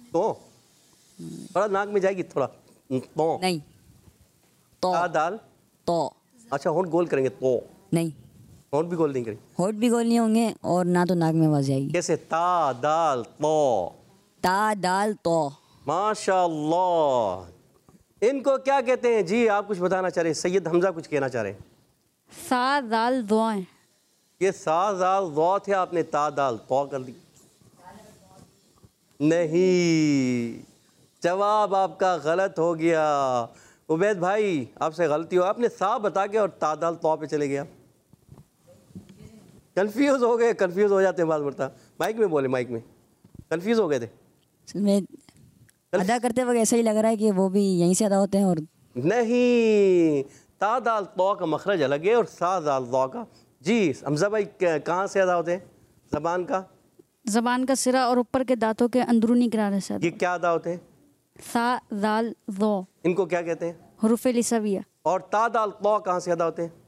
थोड़ा नाक में जाएगी, थोड़ा तो नहीं, तो ता दाल तो अच्छा, होंठ गोल करेंगे तो नहीं, होंठ भी गोल नहीं करेंगे। होठ भी गोल नहीं होंगे और ना तो नाक में आवाज आएगी। कैसे? ता दाल तो, ता दाल तो। माशाअल्लाह। इनको क्या कहते हैं जी? आप कुछ बताना चाह रहे हैं? सैयद हमजा कुछ कहना चाह रहे हैं। सा दाल दुआ है। ये सा दाल दौ थे, आपने ता दाल तो कर दी। नहीं, जवाब आपका गलत हो गया। उबैद भाई आपसे गलती हो, आपने सा बता के और ता दाल तो पे चले गया। कंफ्यूज हो गए, कंफ्यूज हो जाते हैं बात बढ़ता। माइक में बोले, माइक में कंफ्यूज हो गए थे। मैं अदा करते वक्त ऐसा ही लग रहा है कि वो भी यहीं से अदा होते हैं। और नहीं, ता दाल तो का मखरज अलग है और सा दाल दौ का। जी हमजा भाई, कहाँ से अदा होते हैं? जबान का, जबान का सिरा और ऊपर के दांतों के अंदरूनी किनारे से अदा। ये क्या अदा होते हैं? सा दाल दो। इनको क्या कहते हैं? हरूफ लिसाविया। और ता दाल तो कहाँ से अदा होते हैं?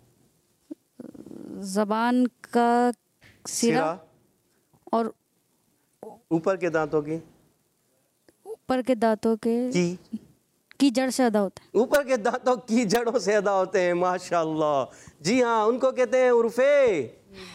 जबान का सिरा और ऊपर के दांतों की ऊपर के दांतों के की जड़ से अदा होता है। ऊपर के दांतों की जड़ों से अदा होते हैं। माशाल्लाह। जी हाँ, उनको कहते हैं उर्फे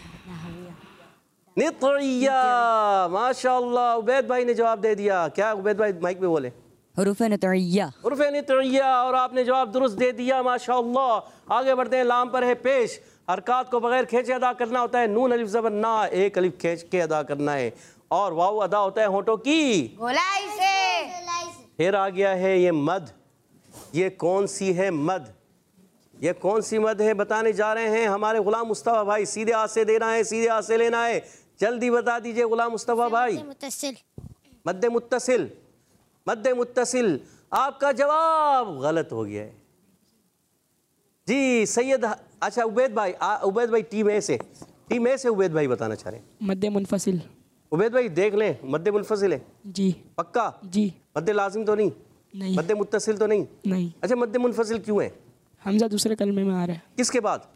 नितरिया। माशाल्लाह, उबैद भाई ने जवाब दे दिया। क्या उबैद भाई? माइक में बोले। हुरूफ़े नितरिया। हुरूफ़े नितरिया, और आपने जवाब दुरुस्त दे दिया। माशाल्लाह। आगे बढ़ते हैं। लाम पर है पेश। हरकत को बगैर खींचे अदा करना होता है। नून अलिफ ज़बर ना, एक अलिफ खींच के अदा करना है। और वाव अदा होता है होठों की गोलाई से। फिर आ गया है ये मद। ये कौन सी है मद? ये कौन सी मद है बताने जा रहे हैं हमारे गुलाम मुस्तफ़ा भाई। सीधे हाथ से देना है, सीधे हाथ से लेना है। जल्दी बता दीजिए गुलाम मुस्तफ़ा भाई। मद्दे मुत्तसिल। मद्दे मुत्तसिल। आपका जवाब गलत हो गया है जी। सैयद, अच्छा उबैद भाई, उबैद भाई टीम ए से उबैद भाई बताना चाह रहे हैं। मद्दे मुनफसिल। उबैद भाई देख लें, मद्दे मुनफसिल है जी। पक्का? जी। मद्दे लाजिम तो नहीं? नहीं। मद्दे मुत्तसिल तो नहीं? नहीं। अच्छा, मद्दे मुनफसिल क्यों है? हमजा दूसरे कलमे में आ रहा है। किसके बाद?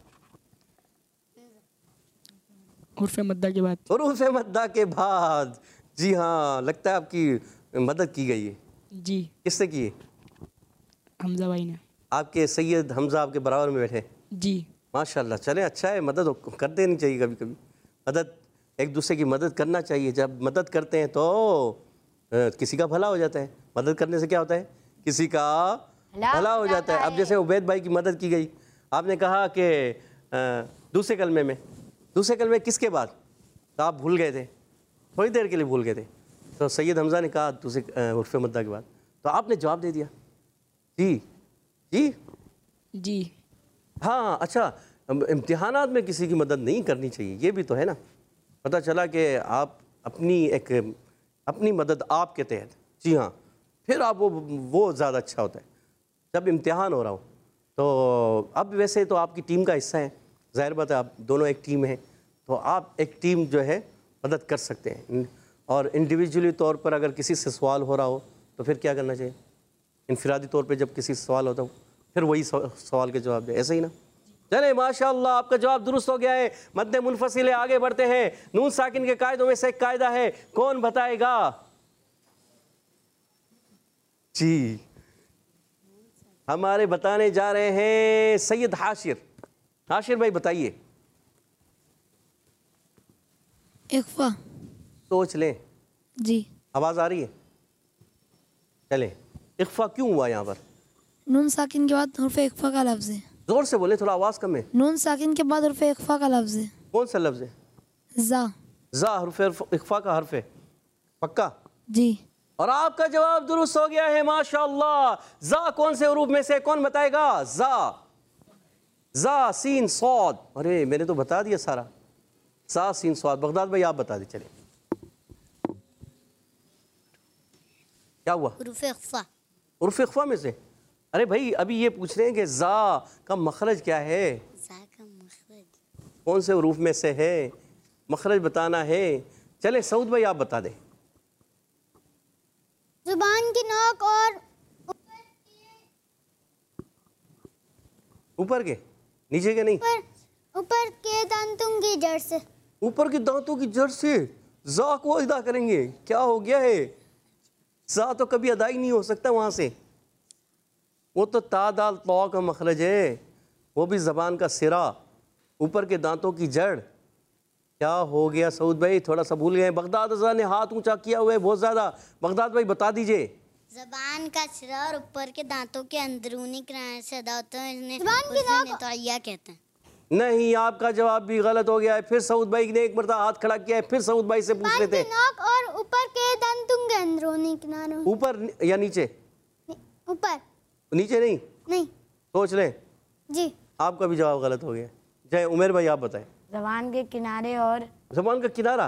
हुर्फ़े मद्दा के बाद। हुरूफ़े मद्दा के बाद। जी हाँ, लगता है आपकी मदद की गई है। जी। किससे की है? हमजा भाई ने। आपके सैयद हमजा आपके बराबर में बैठे। जी। माशाल्लाह। चले, अच्छा है, मदद कर देनी चाहिए। कभी कभी मदद, एक दूसरे की मदद करना चाहिए। जब मदद करते हैं तो किसी का भला हो जाता है। मदद करने से क्या होता है? किसी का भला हो जाता है। अब जैसे उबैद भाई की मदद की गई, आपने कहा कि दूसरे कलमे में, दूसरे कलमे किसके बाद? तो आप भूल गए थे, थोड़ी देर के लिए भूल गए थे। तो सैयद हमजा ने कहा दूसरे हुर्फ़े मद्दा के बाद, तो आपने जवाब दे दिया। जी जी जी। हाँ। अच्छा, इम्तिहानात में किसी की मदद नहीं करनी चाहिए, ये भी तो है ना। पता चला कि आप अपनी मदद आपके तहत। जी हाँ, फिर आप वो ज़्यादा अच्छा होता है जब इम्तिहान हो रहा हो। तो अब वैसे तो आपकी टीम का हिस्सा है, ज़ाहिर बात है, आप दोनों एक टीम हैं, तो आप एक टीम जो है मदद कर सकते हैं। और इंडिविजुअली तौर पर अगर किसी से सवाल हो रहा हो तो फिर क्या करना चाहिए? इनफरादी तौर पे जब किसी से सवाल होता हो फिर वही सवाल के जवाब दे, ऐसे ही ना। चले, माशाअल्लाह, आपका जवाब दुरुस्त हो गया है। मद्दे मुनफसिल है। आगे बढ़ते हैं। नून साकिन के कायदों में से एक कायदा है, कौन बताएगा? जी, हमारे बताने जा रहे हैं सैयद हाशिर। हाशिर भाई बताइए। इख्फा। सोच लें। जी। आवाज़ आ रही है? चलें। इख्फा क्यों हुआ यहाँ पर? नून साकिन के बाद हुर्फ़े इख्फा का लफ्ज़ है। जोर से बोले, थोड़ा आवाज़ कम है। नून साकिन के बाद हुर्फ़े इख्फा का लफ्ज़ है। कौन सा लफ्ज़ है? ज़ा। जा हर्फ इख्फा का हर्फ है, पक्का? जी। और आपका जवाब दुरुस्त हो गया है, माशाअल्लाह। जा कौन से हरूफ में से, कौन बताएगा? जा सीन सौद। अरे मैंने तो बता दिया सारा, जा सीन सौद। बगदाद भाई आप बता दे, चलिए क्या हुआ? हुरूफ इख्फा। हुरूफ इख्फा में से? अरे भाई अभी ये पूछ रहे हैं कि जा का मखरज क्या है, जा का मखरज कौन से हुरूफ में से है, मखरज बताना है। चले सऊद भाई आप बता दें। जुबान की नोक और ऊपर के, नीचे के नहीं, ऊपर के दांतों की जड़ से। ऊपर के दांतों की जड़ से जा को अदा करेंगे? क्या हो गया है? जा तो कभी अदा ही नहीं हो सकता वहां से, वो तो तादाल तौ का मखरज है, वो भी जबान का सिरा, ऊपर के दांतों की जड़। क्या हो गया सऊद भाई, थोड़ा सा भूल गए। बगदाद रज़ा ने हाथ ऊंचा किया हुआ है बहुत ज्यादा। बगदाद भाई बता दीजिए। जबान का सिरा और ऊपर के दांतों के अंदरूनी किनारे से अदा होता है, इसने तो कहते हैं। नहीं, आपका जवाब भी गलत हो गया है। फिर सऊद भाई ने एक मरतबा हाथ खड़ा किया है, फिर सऊद भाई से पूछ लेते हैं। नाक और ऊपर के दांतों के अंदरूनी किनारे। ऊपर या नीचे? ऊपर। नीचे नहीं? नहीं। सोच लें। जी। आपका भी जवाब गलत हो गया। जय उमेर भाई आप बताएं। जबान के किनारे और जबान का किनारा,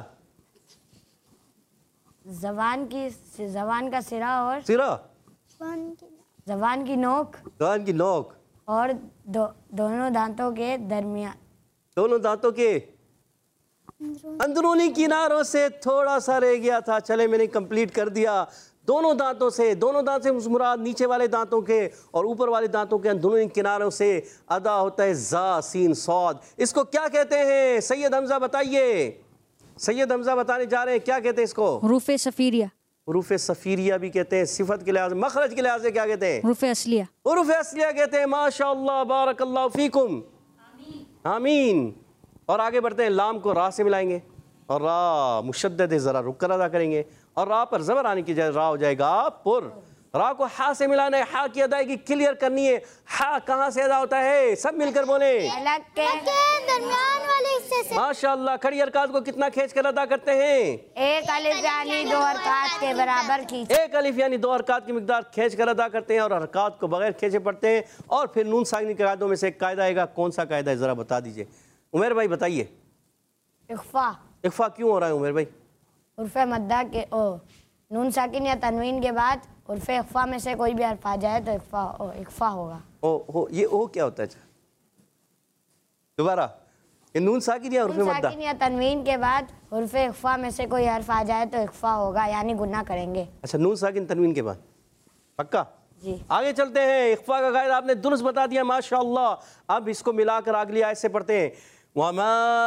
जबान का सिरा और सिरा, जबान की नोक, जबान की नोक और दोनों दांतों के दरमियान, दोनों दांतों के अंदरूनी किनारों से थोड़ा सा रह गया था। चले मैंने कंप्लीट कर दिया। दोनों दांतों से, दोनों दांत से मुराद नीचे वाले दांतों के और ऊपर वाले दांतों के अंदरूनी किनारों से अदा होता है जा सीन सौद। इसको क्या कहते हैं? सैयद हमजा बताइए। सैयद हमजा बताने जा रहे हैं, क्या कहते हैं इसको? हुरूफ सफीरिया। हुरूफ सफीरिया भी कहते हैं। सिफत के लिहाज, मखरज के लिहाज से क्या कहते हैं? हुरूफ असलिया। हुरूफ असलिया कहते हैं। माशाअल्लाह, बारकल्लाहु फीकुम, आमीन। और आगे बढ़ते हैं। लाम को रा से मिलाएंगे और रा मुशद्दद ज़रा रुक कर अदा करेंगे और रा पर ज़बर आने की जगह रा हो जाएगा पुर। रा को हा से मिलाना है, हा की अदायगी क्लियर करनी है। हा कहाँ से अदा होता है? सब मिलकर बोले। दरमियान वाले हिस्से से। माशाअल्लाह। खड़ी हरकत को कितना खींच कर अदा करते हैं? एक अलिफ यानी 2 हरकत के बराबर खींच। एक अलिफ यानी 2 हरकत की मिकदार खींच कर अदा करते हैं और हरकत को बगैर खींचे पढ़ते हैं। और फिर नून साकिन के कायदों में से एक कायदा आएगा। कौन सा कायदा है ज़रा बता दीजिए। उमेर भाई बताइए। इख्फा। इख्फा क्यों हो रहा है उमेर भाई? उर्फ मद्दा के नून साकिन या तनवीन के बाद उर्फ इख्फा में से कोई भी हर्फ आ जाए तो इख्फा होगा। ये ओ क्या होता है? दोबारा, ये नून साकिन या उर्फ मद्दा? साकिन या तनवीन के बाद उर्फ इख्फा में से कोई हर्फ आ जाए तो इख्फा होगा, यानी गुना करेंगे। अच्छा, नून साकिन तनवीन के बाद, पक्का? जी। आगे चलते हैं। इख्फा का कायदा आपने दुरुस्त बता दिया, माशाअल्लाह। अब इसको मिलाकर अगली आयत से पढ़ते हैं। वमा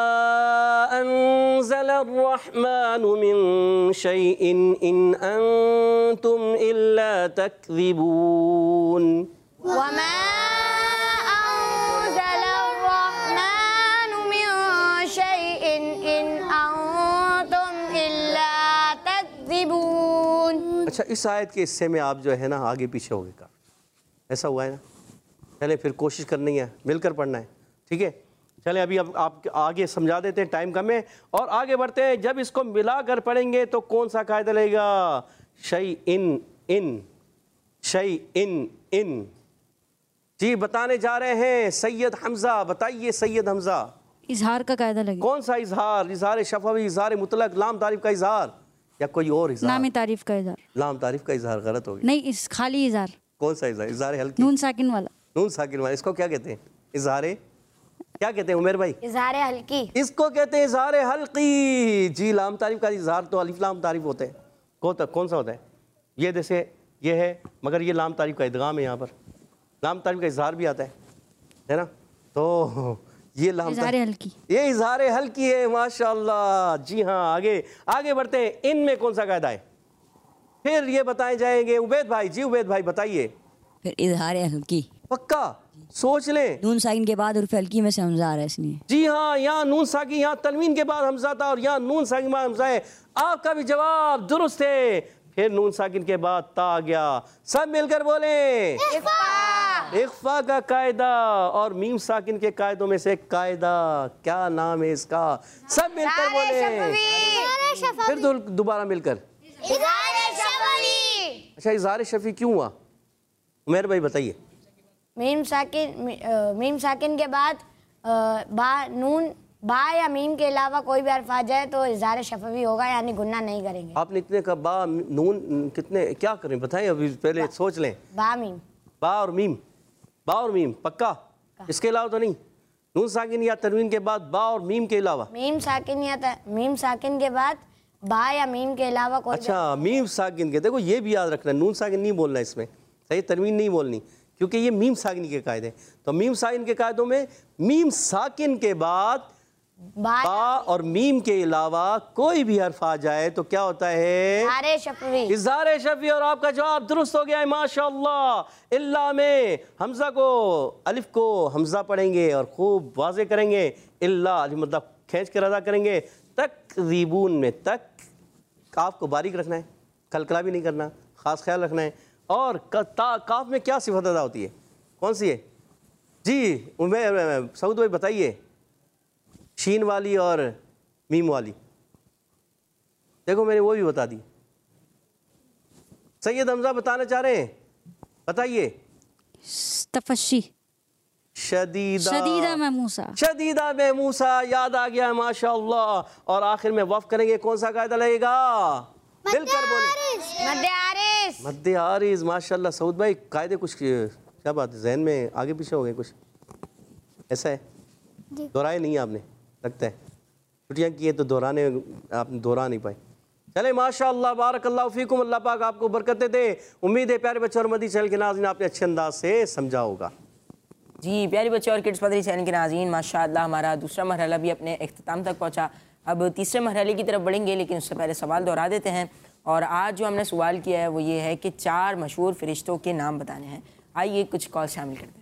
अंज़ल अर्रहमानु मिन शैइन इन अंतुम इल्ला तकज़िबून। वमा अंज़ल अर्रहमानु मिन शैइन इन अंतुम इल्ला तकज़िबून। अच्छा, इस आयत के हिस्से में आप जो है ना आगे पीछे हो गए काफी, ऐसा हुआ है ना? चले फिर कोशिश करनी है, मिलकर पढ़ना है, ठीक है? चले अभी अब आप आगे समझा देते हैं, टाइम कम है और आगे बढ़ते हैं। जब इसको मिलाकर पढ़ेंगे तो कौन सा कायदा लगेगा? शै इन इन, शै इन इन। जी बताने जा रहे हैं सैयद हमजा। बताइए सैयद हमजा। इजहार का कायदा लगेगा। कौन सा इजहार? इजहार शफवी, इजहार मुतलक, लाम तारीफ का इजहार या कोई और इजहार? नाम तारीफ का इजहार। लाम तारीफ का इजहार गलत हो गया। नहीं, इस खाली इजहार। कौन सा इजहार? इजहार हल्की, नून साकिन वाला। नून साकिन वाला। इसको क्या कहते हैं? इजहार क्या कहते हैं उमेर भाई? इजहार हल्की। इसको कहते हैं इजहार हल्की। जी, लाम तारीफ का इजहार तो अलिफ लाम तारीफ होते हैं। कौन सा होता है? ये जैसे ये है, मगर ये लाम तारीफ का इदगाम है। यहाँ पर लाम तारीफ का इजहार भी आता है ना? तो ये लाम इजहार हल्की, ये इजहार हल्की है। माशाअल्लाह। जी हाँ, आगे बढ़ते हैं। इनमें कौन सा कायदा है फिर ये बताए जाएंगे। उबैद भाई। जी उबैद भाई बताइए। फिर इजहार हल्की, पक्का? सोच लें। नून साकिन के बाद उर्फ हल्की में से हमजा आ रहा है इसलिए। जी हाँ, यहाँ नून साकिन, यहाँ तनवीन के बाद हमजा था और यहाँ नून साकिन के बाद हमजा है। आपका भी जवाब दुरुस्त है। फिर नून साकिन के बाद ता आ गया। सब मिलकर बोले इख्फा का कायदा और मीम साकिन के कायदों में से कायदा क्या नाम है इसका? सब मिलकर बोले फिर दोबारा मिलकर अच्छा इज़हार शफ़ी क्यों हुआ? उमैर भाई बताइए। मीम साकिन के बाद बा या मीम के अलावा कोई भी हर्फ आ जाए तो इज़हार शफ़वी होगा, यानी गुन्ना नहीं करेंगे। आपने इतने का बा नून कितने क्या करें बताएं, अभी पहले सोच लें। बा और मीम पक्का, इसके अलावा तो नहीं? नून साकिन या तनवीन के बाद बा और मीम के अलावा? मीम साकिन के बाद बा या मीम के अलावा कोई। अच्छा मीम साकिन के, देखो ये भी याद रखना, नून साकिन नहीं बोलना इसमें, सही, तनवीन नहीं बोलनी, क्योंकि ये मीम साकिन के कायदे। तो मीम साकिन के कायदों में मीम साकिन के बाद बा और मीम के अलावा कोई भी हर्फ आ जाए तो क्या होता है? इज़हार शफ़वी। और आपका जवाब दुरुस्त हो गया है माशाअल्लाह। इल्ला में हमजा को, अलिफ को हमजा पढ़ेंगे और खूब वाज़े करेंगे, इल्ला मतलब खींच कर अदा करेंगे। तकरीबून में तक काफ को बारीक रखना है, कलकला भी नहीं करना, ख़ास ख्याल रखना है। और काफ में क्या सिफत अदा होती है, कौन सी है जी? सऊद भाई बताइए। शीन वाली और मीम वाली, देखो मैंने वो भी बता दी। सैयद हमजा बताना चाह रहे हैं, बताइए। तफशी, शदीदा में मूसा, याद आ गया माशाअल्लाह। और आखिर में वफ करेंगे, कौन सा कायदा लगेगा? मिलकर बोले। मद्दे आरिज़। माशाअल्लाह सऊद भाई, कायदे कुछ क्या बात है, जहन में आगे पीछे हो गए कुछ, ऐसा है? दोहराए नहीं आपने, लगता है छुट्टियाँ की है तो आपने दोहरा नहीं पाए। चले माशाअल्लाह, बारकल्लाहु फीकुम, अल्लाह पाक आपको बरकतें दे। उम्मीद है प्यारे बच्चों और मदनी चैनल के नाज़रीन आपने अच्छे अंदाज से समझा होगा। जी प्यारे बच्चों और किड्स मदनी चैनल के नाज़रीन, माशाअल्लाह हमारा दूसरा मरहला भी अपने इख्तिताम तक पहुँचा। अब तीसरे मरहले की तरफ बढ़ेंगे, लेकिन उससे पहले सवाल दोहरा देते हैं। और आज जो हमने सवाल किया है वो ये है कि 4 मशहूर फरिश्तों के नाम बताने हैं। आइए कुछ कॉल शामिल करते हैं।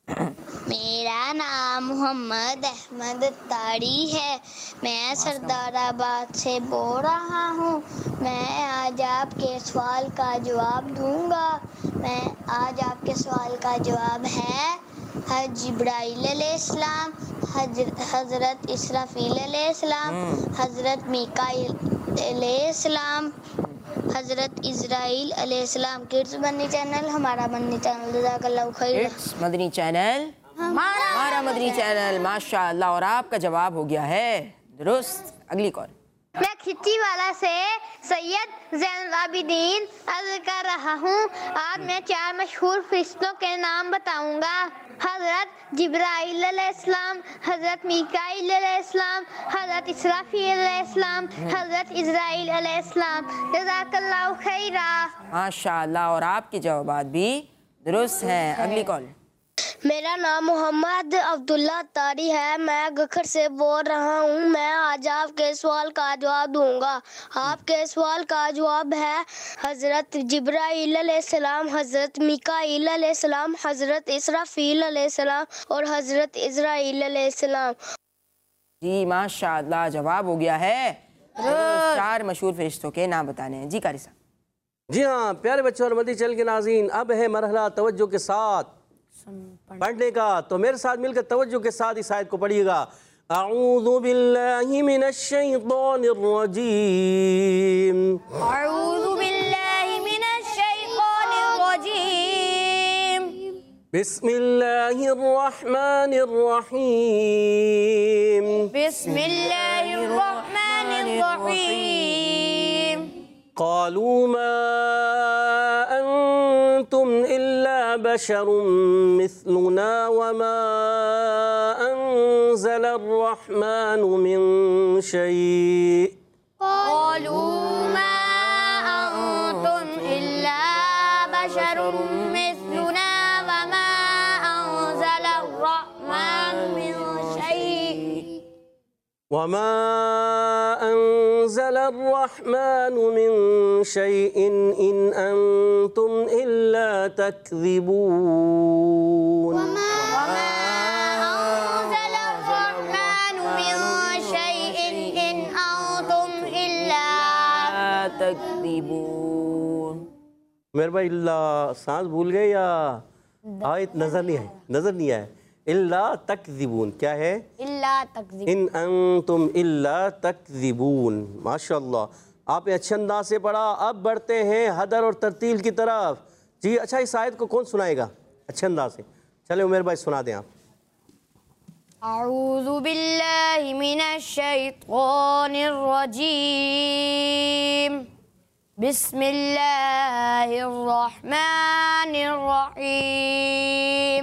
मेरा नाम मोहम्मद अहमद तारी है, मैं सरदाराबाद से बोल रहा हूँ। मैं आज आपके सवाल का जवाब दूंगा। आज आपके सवाल का जवाब है जिब्राइल अलैहिस्सलाम, हज़रत इसराफील अलैहिस्सलाम, हज़रत मीकाईल अलैहिस्सलाम, हज़रत इज़राइल अलैहिस्सलाम। किड्स मदनी चैनल हमारा मदनी चैनल, जज़ाकल्लाहु खैर। किड्स मदनी चैनल हमारा मदनी चैनल, माशाअल्लाह। और आपका जवाब हो गया है दुरुस्त। अगली कॉल। मैं खिच्ची वाला से सैयद ज़ैनुल आबिदीन अर्ज़ कर रहा हूँ। आज मैं 4 मशहूर फरिश्तों के नाम बताऊंगा। हज़रत जिब्राइल अलैहिस्सलाम, हज़रत मीकाईल अलैहिस्सलाम, हज़रत इसराफील अलैहिस्सलाम, हज़रत इज़राइल अलैहिस्सलाम। जज़ाकल्लाहु खैरा। माशाअल्लाह। और आपके जवाब भी दुरुस्त हैं। अगली कॉल। मेरा नाम मोहम्मद अब्दुल्ला तारी है, मैं गखर से बोल रहा हूँ। मैं आज आपके सवाल का जवाब दूंगा। आपके सवाल का जवाब है हज़रत जिब्राइल अलैहिस्सलाम, हज़रत मीकाईल अलैहिस्सलाम, हज़रत इसराफील अलैहिस्सलाम और हज़रत इज़राइल अलैहिस्सलाम। जी माशाअल्लाह, जवाब हो गया है। 4 मशहूर फरिश्तों के नाम बताने हैं। जी कारी साहब। जी हाँ प्यारे बच्चों और मदनी चैनल के नाज़रीन, अब है मरहला तवज्जो के साथ पढ़ने का। तो मेरे साथ मिलकर तवज्जो के साथ इस आयत को पढ़िएगा। अऊज़ु बिल्लाहि मिनश शैतानिर रजीम, अऊज़ु बिल्लाहि मिनश शैतानिर रजीम, बिस्मिल्लाहिर रहमानिर रहीम, बिस्मिल्लाहिर रहमानिर रहीम। क़ालू मा अंतुम इल्ला बशरुम मिस्लुना वमा अंज़लर रहमानु मिन शै। क़ालू मा अंतुम इल्ला बशरुम मिस्लुना वमा अंज़लर रहमानु मिन शै। वमा अंज़लर रहमानु मिन शैइन इन अंतुम इल्ला तकज़िबून। वमा अंज़लर रहमानु मिन शैइन इन अंतुम इल्ला तकज़िबून। मेरे भाई सांस भूल गए या आयत नजर नहीं आई? नजर नहीं आया। इल्ला तकज़िबून। क्या है? इल्ला तकज़िब। इन अंतुम इल्ला तकज़िबून। माशाअल्लाह, आपने अच्छे अंदाज से पढ़ा। अब बढ़ते हैं हदर और तरतील की तरफ। जी अच्छा, इस आयत को कौन सुनाएगा अच्छे अंदाज से? चले उमेर भाई सुना दें आप। अऊज़ु बिल्लाहि मिनश शैतानिर रजीम। बिस्मिल्लाहिर रहमानिर रहीम।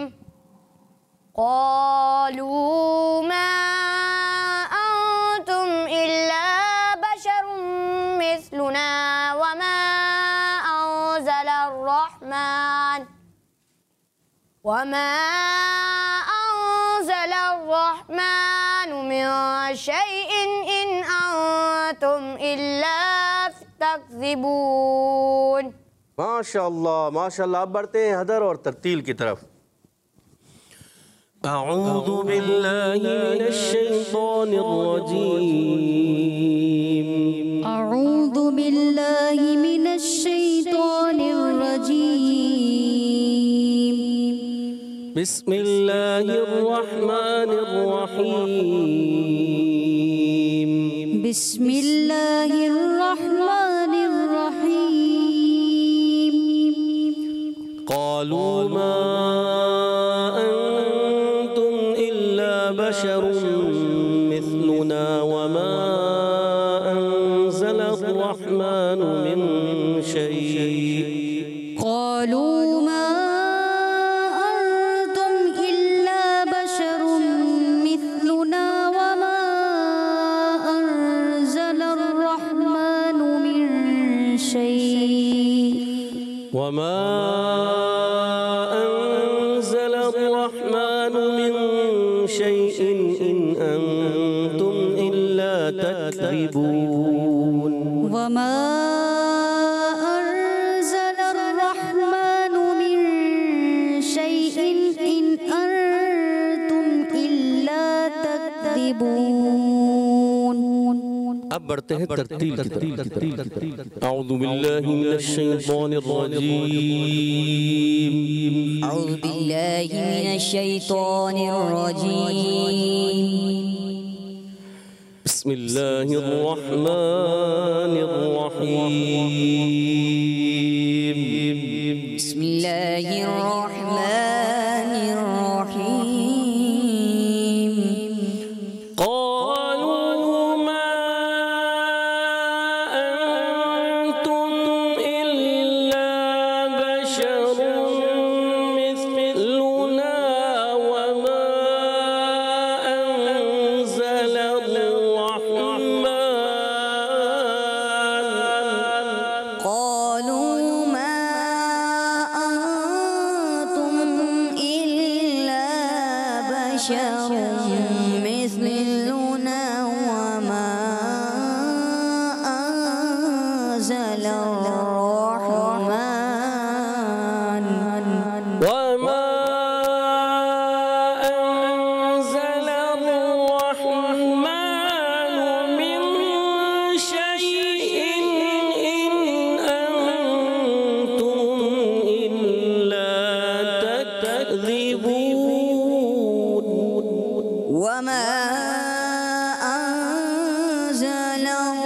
क़ालू मा अंतुम इल्ला बशरुम मिस्लुना वमा अंज़लर रहमान मिन शैइन इन अंतुम इल्ला तकज़िबून। माशाअल्लाह माशाअल्लाह। अब बढ़ते हैं हदर और तरतील की तरफ। अऊज़ु बिल्लाहि मिनश शैतानिर रजीम। अऊज़ु बिल्लाहि मिनश शैतानिर रजीम। बिस्मिल्लाहिर रहमानिर रहीम। बिस्मिल्लाहिर रहमानिर रहीम। क़ालू मा अंतुम इल्ला बशरुम मिस्लुना वमा अंज़लर रहमानु मिन शै। क़ालू मा अंतुम इल्ला बशरुम मिस्लुना वमा अंज़लर रहमानु मिन शै। वमा अंज़लर रहमानु मिन शैइन इन अंतुम इल्ला तकज़िबून। वमा अंज़लर रहमानु मिन शैइन इन अंतुम इल्ला तकज़िबून। अब बढ़ते हैं तरतील की तरफ। अऊज़ु बिल्लाहि मिनश शैतानिर रजीम। अऊज़ु बिल्लाहि मिनश शैतानिर रजीम। बिस्मिल्लाहिर रहमानिर रहीम। बिस्मिल्लाहिर रहमानिर रहीम। क़ालू मा अंतुम इल्ला बशरुम मिस्लुना वमा अंज़लर रहमान। क़ालू मा अंतुम इल्ला बशरुम मिस्लुना वमा अंज़लर रहमान। वमा अंज़लर रहमानु मिन शैइन इन अंतुम इल्ला तकज़िबून। वमा अंज़लर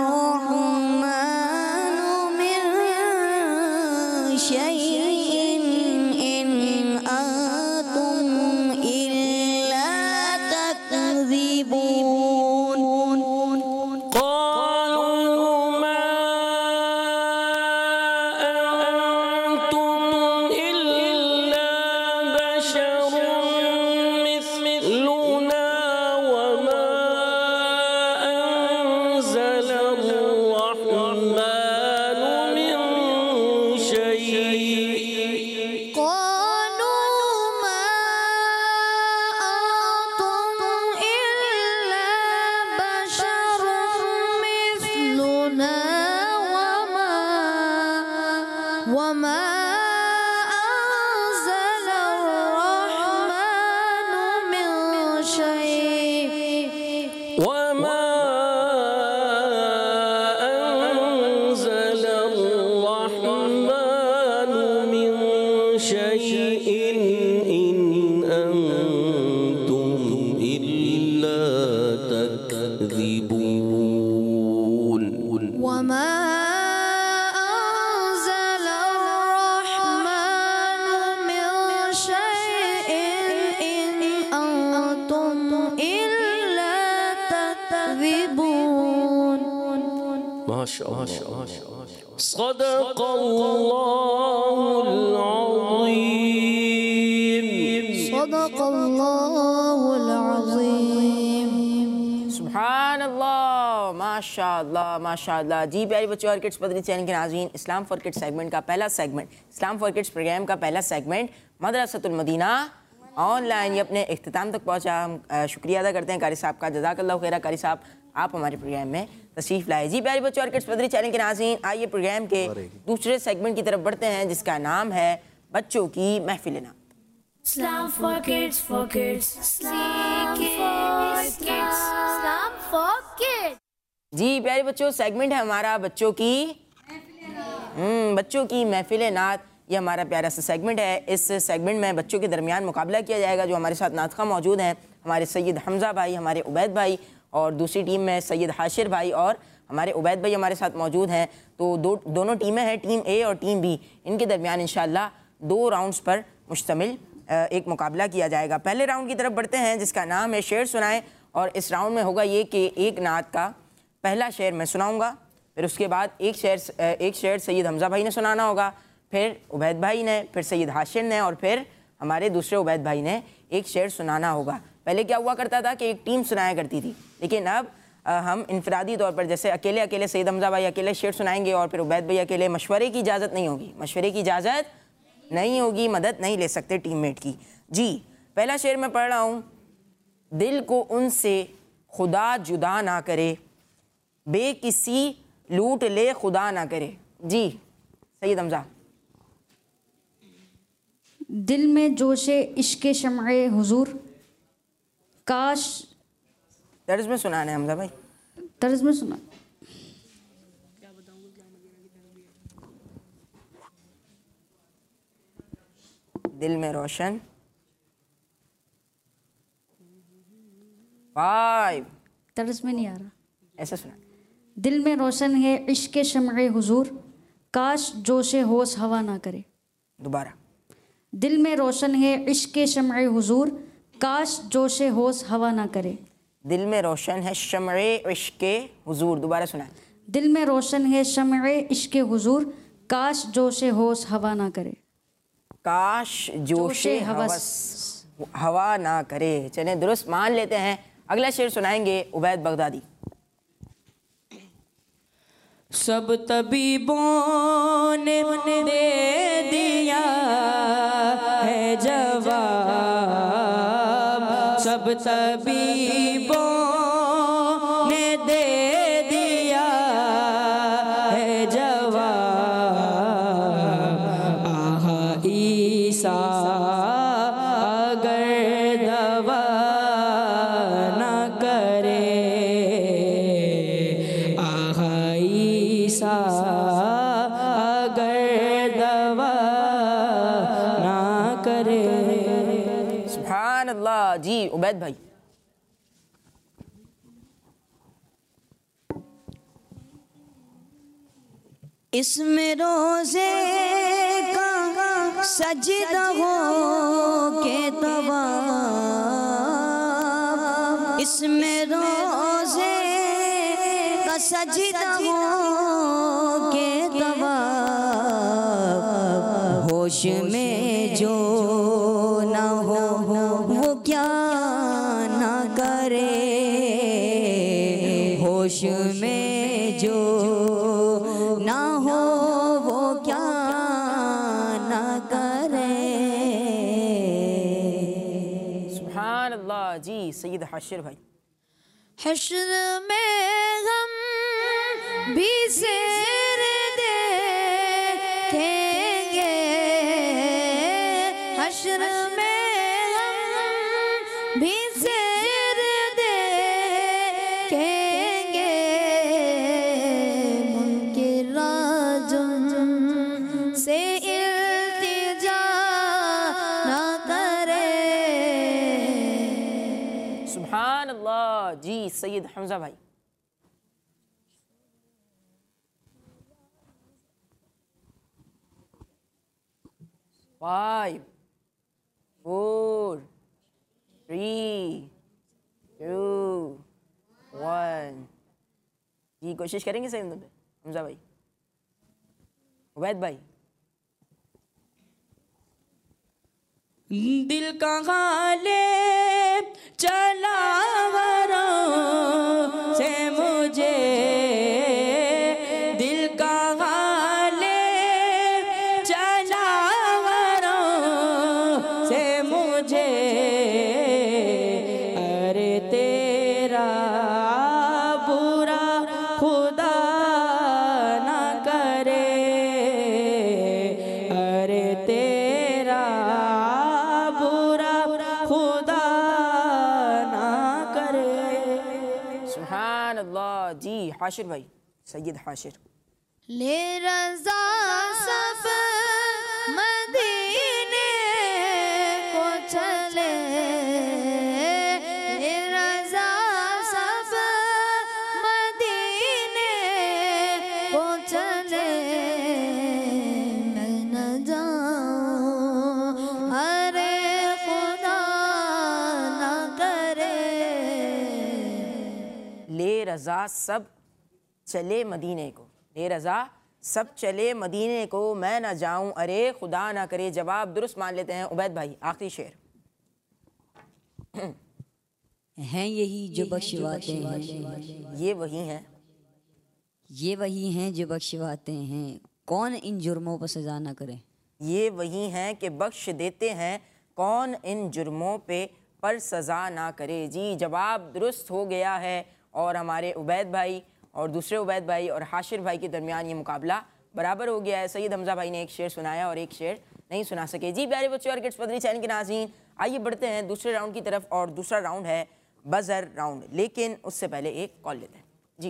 रहमानु मिन शैइन इन अंतुम इल्ला तकज़िबून। क़ालू मा अंतुम इल्ला बशरुम मिस्लुना वमा अंज़लर रहमानु मिन शै। क़ालू मा अंतुम इल्ला बशरुम मिस्लुना वमा अंज़लर रहमानु मिन शै। वमा अंज़लर रहमानु मिन शैइन इन वमा अंज़ल अर्रहमानु मिन शैइन इन अंतुम इल्ला तकज़िबून। माशाअल्लाह। सदक़ल्लाहुल अज़ीम। सदक़ल्लाहुल अज़ीम। सुभानअल्लाह, माशाअल्लाह माशाअल्लाह। जी प्यारे बच्चों और किड्स मदनी चैनल के नाज़रीन, इस्लाम फॉर किड्स सेगमेंट का पहला segment, Islam for kids programme का पहला सेगमेंट मदरसतुल मदीना ऑनलाइन ये अपने इख्तिताम तक पहुँचा। हम शुक्रिया अदा करते हैं कारी साहब का, जज़ाकल्लाहु खैरा। कारी साहब आप हमारे प्रोग्राम में तशरीफ़ लाए। जी प्यारे बच्चों और किड्स मदनी चैनल के नाज़रीन, आइए प्रोग्राम के दूसरे सेगमेंट की तरफ बढ़ते हैं जिसका नाम है बच्चों की महफिल नात। Islam for kids, for kids. Islam for kids. Islam for kids. जी प्यारे बच्चों, सेगमेंट है हमारा बच्चों की महफिल नात। ये हमारा प्यारा सा सेगमेंट है। इस सेगमेंट में बच्चों के दरमियान मुकाबला किया जाएगा। जो हमारे साथ नातखा मौजूद हैं, हमारे सैयद हमज़ा भाई, हमारे उबैद भाई, और दूसरी टीम में सैयद हाशिर भाई और हमारे उबैद भाई हमारे साथ मौजूद हैं। तो दोनों टीमें हैं, टीम ए और टीम बी। इनके दरमियान इंशाअल्लाह 2 राउंड्स पर मुश्तमिल एक मुकाबला किया जाएगा। पहले राउंड की तरफ बढ़ते हैं जिसका नाम है शेर सुनाएं। और इस राउंड में होगा ये कि एक नात का पहला शेर मैं सुनाऊंगा, फिर उसके बाद एक शेर सैयद हमज़ा भाई ने सुनाना होगा, फिर उबैद भाई ने, फिर सैयद हाशिर ने, और फिर हमारे दूसरे उबैद भाई ने एक शेर सुनाना होगा। पहले क्या हुआ करता था कि एक टीम सुनाया करती थी, लेकिन अब हम इनफरादी तौर पर जैसे अकेले सैयद हमज़ा भाई अकेले शेर सुनाएंगे और फिर उबैद भाई अकेले। मशवरे की इजाज़त नहीं होगी, मदद नहीं ले सकते टीममेट की। जी पहला शेर मैं पढ़ रहा हूँ। दिल को उनसे खुदा जुदा ना करे, बेकिसी लूट ले खुदा ना करे। जी सैयद हमज़ा। दिल में जोशे इश्क़े शम्ए हुजूर, काश। तर्ज में सुनाना है हमज़ा भाई, तर्ज में सुना। दिल में रोशन 5 तर्ज में नहीं आ रहा, ऐसा सुना। दिल में रोशन है इश्क़े शम्ए हुजूर, काश जोशे होश हवा ना करे। दोबारा। दिल में रोशन है इश्क़े शम्ए हुजूर, काश जोशे होश हवा ना करे। दिल में रोशन है शम्ए इश्क़े हुजूर। दोबारा सुना। दिल में रोशन है शम्ए इश्क़े हुजूर, काश जोशे होश हवा ना करे। काश जोशे हवा ना करे। चलें दुरुस्त मान लेते हैं। अगला शेर सुनाएंगे उबैद बगदादी। सब तबीबों ने दे दिया है जवाब, सब तबीबों ने दे दिया है जवाब। आहा ईसा अगर दवा न करे, आहा ईसा अगर दवा न करे। सुभान अल्लाह। जी उबैद भाई। इसमें रोज़े का सजदा हो के तवाब, इसमें रोज़े का सजदा हो के तवाब। होश में जो ना हो वो क्या ना करे, होश में जो ना हो वो क्या ना करे। सुभान अल्लाह। जी सैयद हाशिर भाई। हश्र में हम भी शेर देखेंगे, हश्र में हम भी शेर देखेंगे। मुनकिराजुन से इल्तिजा ना करे। सुभान अल्लाह। जी सैयद हमज़ा भाई। 5 4 3 2 1। जी कोशिश करेंगे सही नंबर पे हमजा भाई, उबैद भाई। दिल का गाले चला वरों से मुझे, दिल का गाले चला वरों से मुझे, अरे तेरा बुरा खुदा ना करे, अरे तेरा बुरा खुदा ना करे। सुभान अल्लाह। जी हाशिर भाई, सैयद हाशिर। ले रज़ा सब मदीने को चले, ले रज़ा सब मदीने को चले, मैं न जाऊं अरे खुदा ना करे। ले रज़ा सब चले मदीने को, ले रज़ा सब चले मदीने को, मैं ना जाऊं अरे खुदा ना करे। जवाब दुरुस्त मान लेते हैं उबैद भाई। आखिरी शेर। हैं यही जो बख्शवाते हैं, ये वही हैं, ये वही हैं जो बख्शवाते हैं, कौन इन जुर्मों पर सजा ना करे। ये वही हैं कि बख्श देते हैं, कौन इन जुर्मों पे पर सज़ा ना करे। जी जवाब दुरुस्त हो गया है और हमारे उबैद भाई और दूसरे उबैद भाई और हाशिर भाई के दरमियान ये मुकाबला बराबर हो गया है। सैयद हमजा भाई ने एक शेर सुनाया और एक शेर नहीं सुना सके। जी प्यारे बच्चों और किड्स मदनी चैनल के नाज़रीन, आइए बढ़ते हैं दूसरे राउंड की तरफ और दूसरा राउंड है बज़र राउंड, लेकिन उससे पहले एक कॉल लेते हैं। जी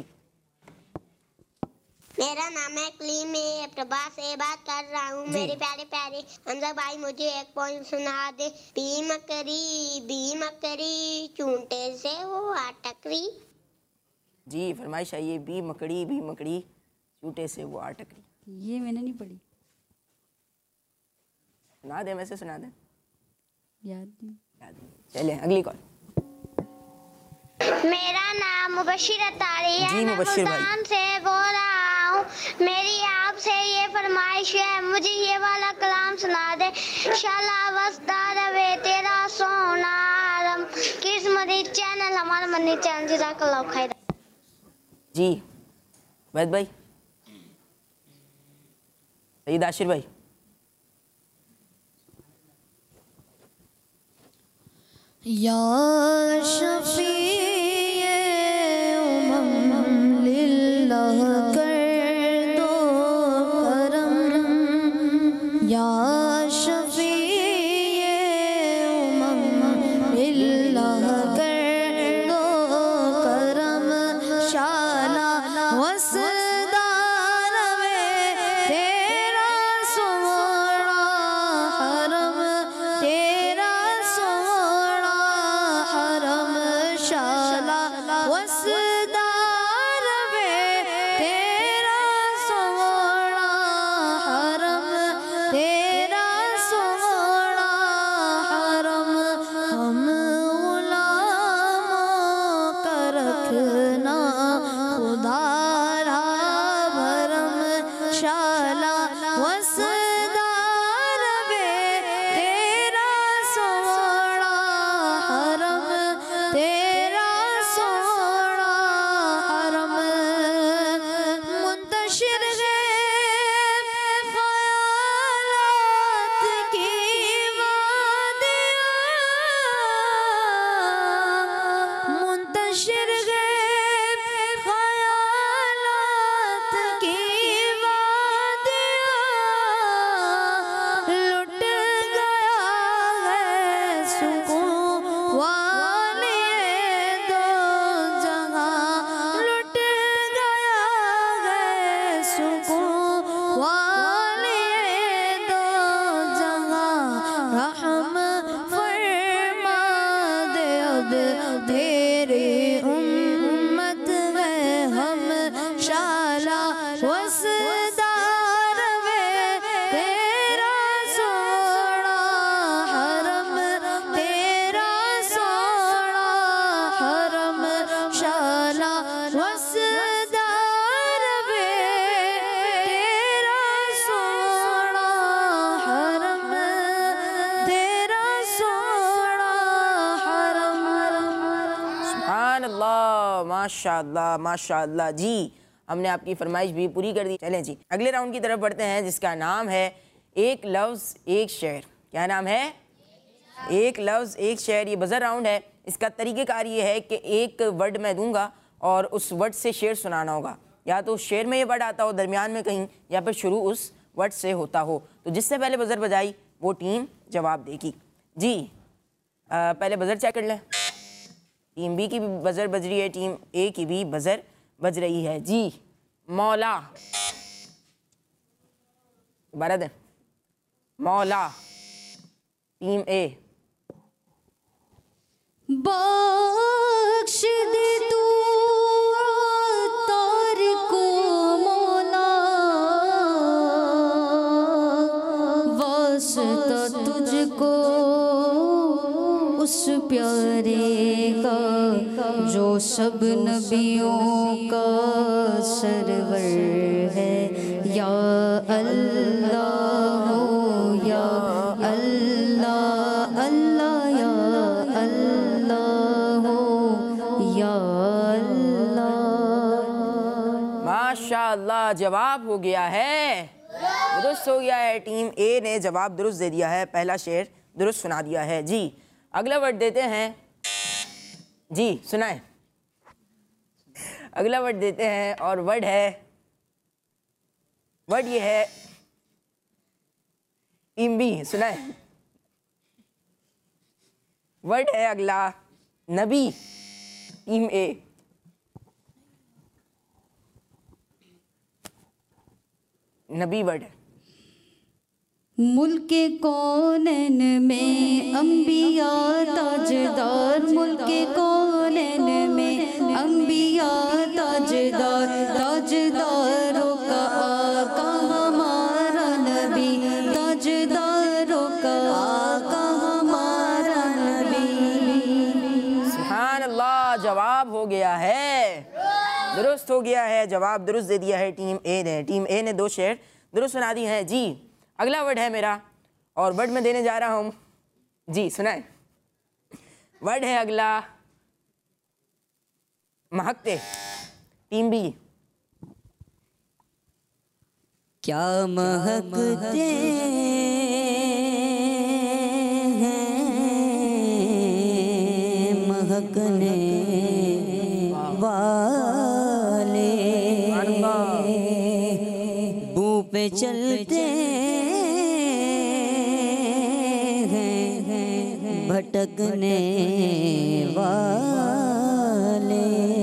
मेरा नाम है क्लीम, मैं प्रभा से बात कर रहा हूँ। मेरे प्यारे प्यारे हमजा भाई मुझे एक पोएम सुना दे। बी मकरी चूंटे से वो अटकरी। जी फरमाइश आइए। बी मकड़ी चूटे से वो अटकरी। ये मैंने नहीं पढ़ी, सुना दे, वैसे सुना दे, याद नहीं। चलिए अगली कॉल। मेरा नाम मुबशिर अतारी है, जी, मैं मुबशिर भाई। मुल्तान से बोल रहा हूँ। मेरी आपसे ये फरमाइश है, मुझे ये वाला कलाम सुना दे। शाला वस्ता रवे तेरा सोना आलम। किस मदनी चैनल, हमारा मदनी चैनल। जज़ाकल्लाहु खैर। जी वैद भाई, सईद आशिर भाई। या शफ़ीए उमम लिल्लाह कर दो करम, या शफ़ीए उमम लिल्लाह कर दो करम। शाला वसदार में तेरा सोना हरम, तेरा सोना हरम। शाला वसदार में तेरा सोना हरम, तेरा सोना हरम। हम गुलामों का रखना खुदारा भरम। शाला वसदार में तेरा सोना हरम, तेरा सोना हरम। मुंतशिर है ख्यालात की वादियाँ, मुंतशिर है ख्यालात की वादियाँ। लुट गया है सुकून वाले दो जगह, लुट गया है सुकून वाले दो जगह। रहम फरमा दे अब तेरी उम्मत में हम। शाला वसदार में तेरा सोना माशाअल्लाह माशाअल्लाह जी, हमने आपकी फरमाइश भी पूरी कर दी। चलें जी, अगले राउंड की तरफ बढ़ते हैं जिसका नाम है एक लफ्ज़ एक शेर। क्या नाम है? एक लफ्ज़ एक शेर। ये बज़र राउंड है। इसका तरीक़ेकार ये है कि एक वर्ड मैं दूंगा और उस वर्ड से शेर सुनाना होगा। या तो शेर में ये वर्ड आता हो दरमियान में कहीं, या फिर शुरू उस वर्ड से होता हो। तो जिससे पहले बज़र बजाई वो टीम जवाब देगी जी। पहले बज़र चेक कर लें। टीम बी की भी बज़र बज रही है, टीम ए की भी बज़र बज रही है जी। मौला, दोबारा दें। मौला, टीम ए। बख्श दे तू तार को मौला, वास्ता तुझको उस प्यारे का जो सब नबियों का सरवर है। या अल्लाह या अल्लाह अल्लाह या अल्लाह या अल्लाह। माशाअल्लाह, जवाब हो गया है, दुरुस्त हो गया है। टीम ए ने जवाब दुरुस्त दे दिया है, पहला शेर दुरुस्त सुना दिया है जी। अगला वर्ड देते हैं जी, सुनाए। अगला वर्ड देते हैं और वर्ड ये है टीम बी, सुनाए। वर्ड है अगला नबी, टीम ए। नबी वर्ड है। मुल्के कौनैन में अंबिया ताजदार, मुल्के कौनैन में अंबिया ताजदार, ताजदारों का आका हमारा नबी, ताजदारों का आका हमारा नबी। सुभान अल्लाह, जवाब हो गया है, दुरुस्त हो गया है। जवाब दुरुस्त दे दिया है टीम ए ने। टीम ए ने 2 शेर दुरुस्त सुना दी हैं जी। अगला वर्ड है मेरा और वर्ड में देने जा रहा हूँ जी, सुनाए। वर्ड है अगला महकते, टीम बी। क्या महकते हैं महकने वाले, बू पे चलते हैं भटकने वाले।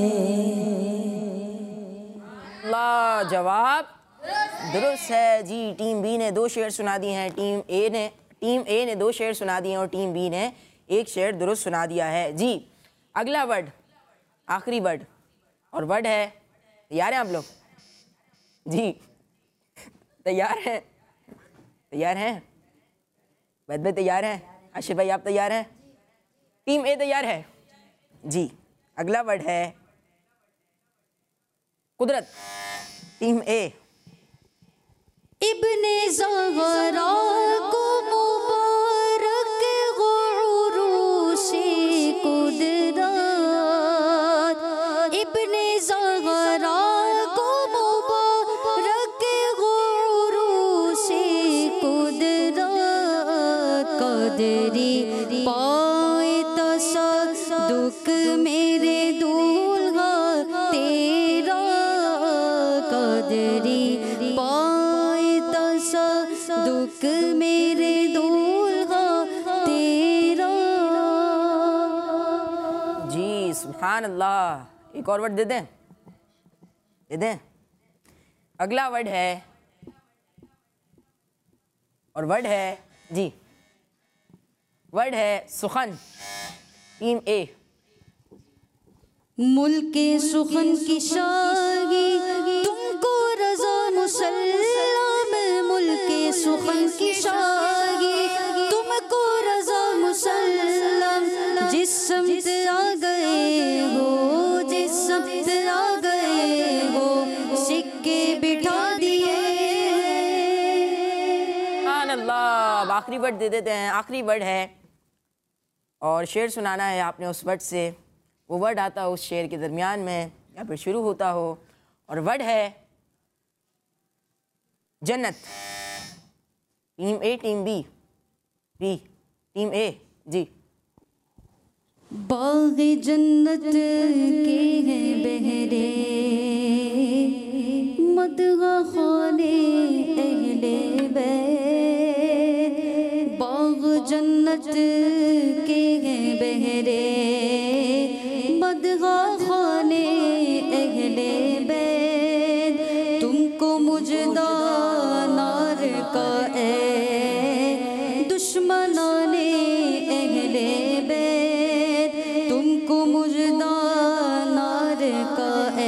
जवाब दुरुस्त है जी। टीम बी ने 2 शेर सुना दिए हैं, टीम ए ने 2 शेर सुना दिए हैं और टीम बी ने 1 शेर दुरुस्त सुना दिया है जी। अगला वर्ड, आखिरी वर्ड, और वर्ड है, तैयार हैं आप लोग जी? तैयार हैं? तैयार हैं? वैद भाई तैयार हैं? आशिफ भाई आप तैयार हैं? टीम ए तैयार है जी। अगला वर्ड है कुदरत, टीम ए। इब्ने ज़हरा को मुबारक गुरूशी कुदरत, इब्ने ज़हरा को मुबारक गुरूशी कुदरत। कदरी पाए तसद्दुक मेरे दूल्हा तेरा, कदरी दुख मेरे दूल्हा तेरा जी। सुभान अल्लाह। एक और वर्ड दे दें? दे दें। अगला वर्ड है और वर्ड है जी, वर्ड है सुखन, टीम ए। मुल्के सुखन की शाही तुमको रज़ा मुसल्लम, मुल्के सुखन की शाही तुमको रज़ा मुसल्लम। जिस समत आ गए हो, जिस समत आ गए हो, सिक्के बिठा दिए। सुभान अल्लाह। आखिरी वर्ड दे देते हैं। आखिरी वर्ड है और शेर सुनाना है आपने उस वर्ड से वो वर्ड आता हो उस शेर के दरमियान में या फिर शुरू होता हो, और वर्ड है जन्नत। Team A, team B, team A जी। बाग़ जन्नत के हैं बहरे, मदगा खाने अहले बैत। बाग़ जन्नत के हैं बहरे, मदगा खाने अहले बैत। तुमको मुजदा नार का ए दुश्मनाने अहले बैत। तुमको मुजदा नार का ए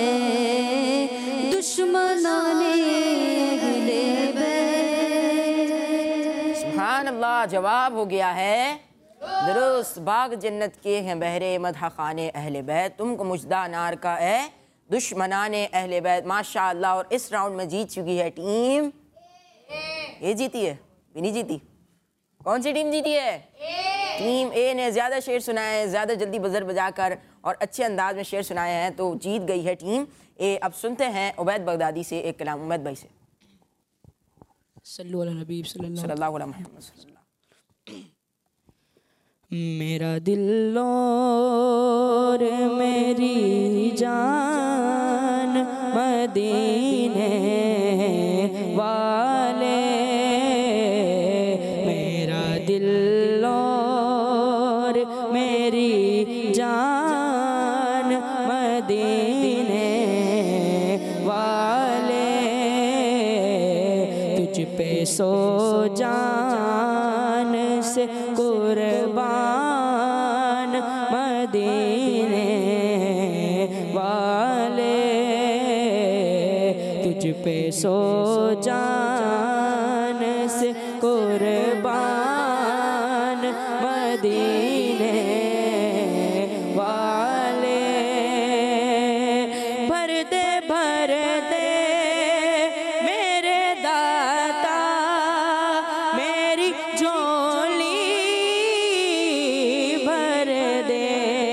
दुश्मनाने अहले बैत। सुभान अल्लाह, जवाब हो गया है दुरुस्त। बाग जन्नत के हैं बहरे, मदहा खाने अहले बैत। तुमको मुजदा नार का ए दुश्मनाने अहले बैत। माशाअल्लाह। और इस राउंड में जीत चुकी है टीम ए। जीती है भी नहीं जीती? कौन सी टीम जीती है? टीम ए ने ज़्यादा शेर सुनाए हैं, ज़्यादा जल्दी बजर बजाकर और अच्छे अंदाज में शेर सुनाए हैं, तो जीत गई है टीम ए। अब सुनते हैं उबैद बगदादी से एक कलाम। उबैद भाई से। सल्लल्लाहु अलैहि हबीब सल्लल्लाहु अलैहि वसल्लम। मेरा दिल और मेरी जान मदीने वाले। मेरा दिल और मेरी जान मदीने वाले। तुझ पे सो जान से कुर्बान मदीने वाले। तुझ पे सो जान से कुर्बान मदीने वाले। भर दे मेरे दाता मेरी झोली। भर दे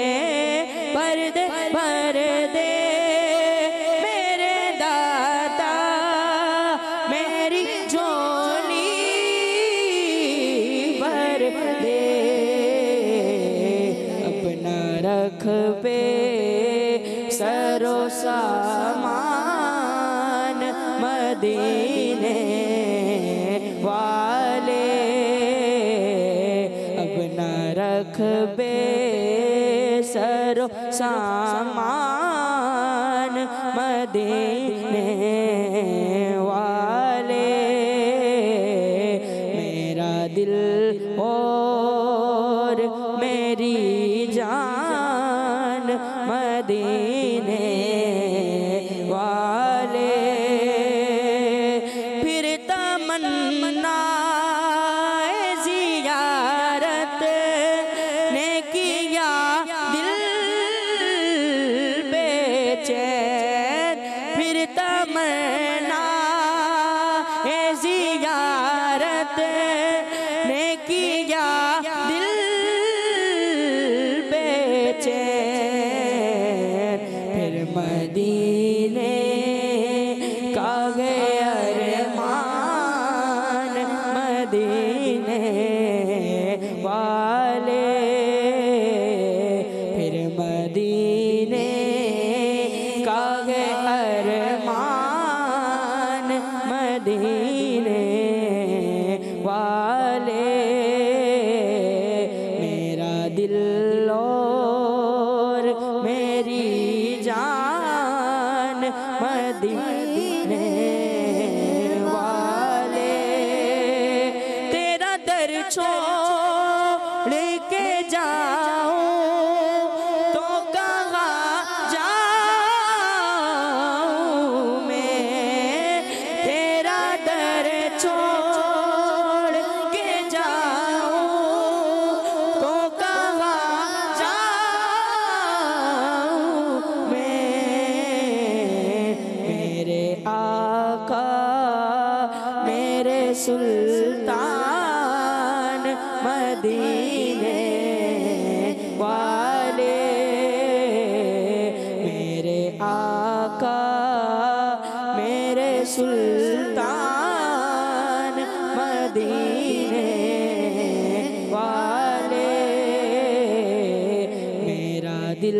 मेरे दाता मेरी झोली। भर दे अपना रख पे सरो सामान मदीने वाले। अपना रख पे सरो सामान मदीने वाले। मेरा दिल और मेरी जान मदीने वाले। फिर तमन्ना ज़ियारत ने किया दिल बेचैन। फिर तमन्ना ज़ियारत ने किया दिल बेचैन। फिर मदीने का गए अरमान मदीने वाले। फिर मदीने का गए अरमान मदीने वाले। मेरा दिल और मेरी जान मदीने वाले। तेरा दर छोड़ के जाऊं तो कहाँ जाऊं मैं। तेरा दर छोड़ के जाऊं तो कहाँ जाऊं मैं। मेरे आका मेरे सुल्तान मदीने वाले। सुल्तान मदीने वाले, मेरा दिल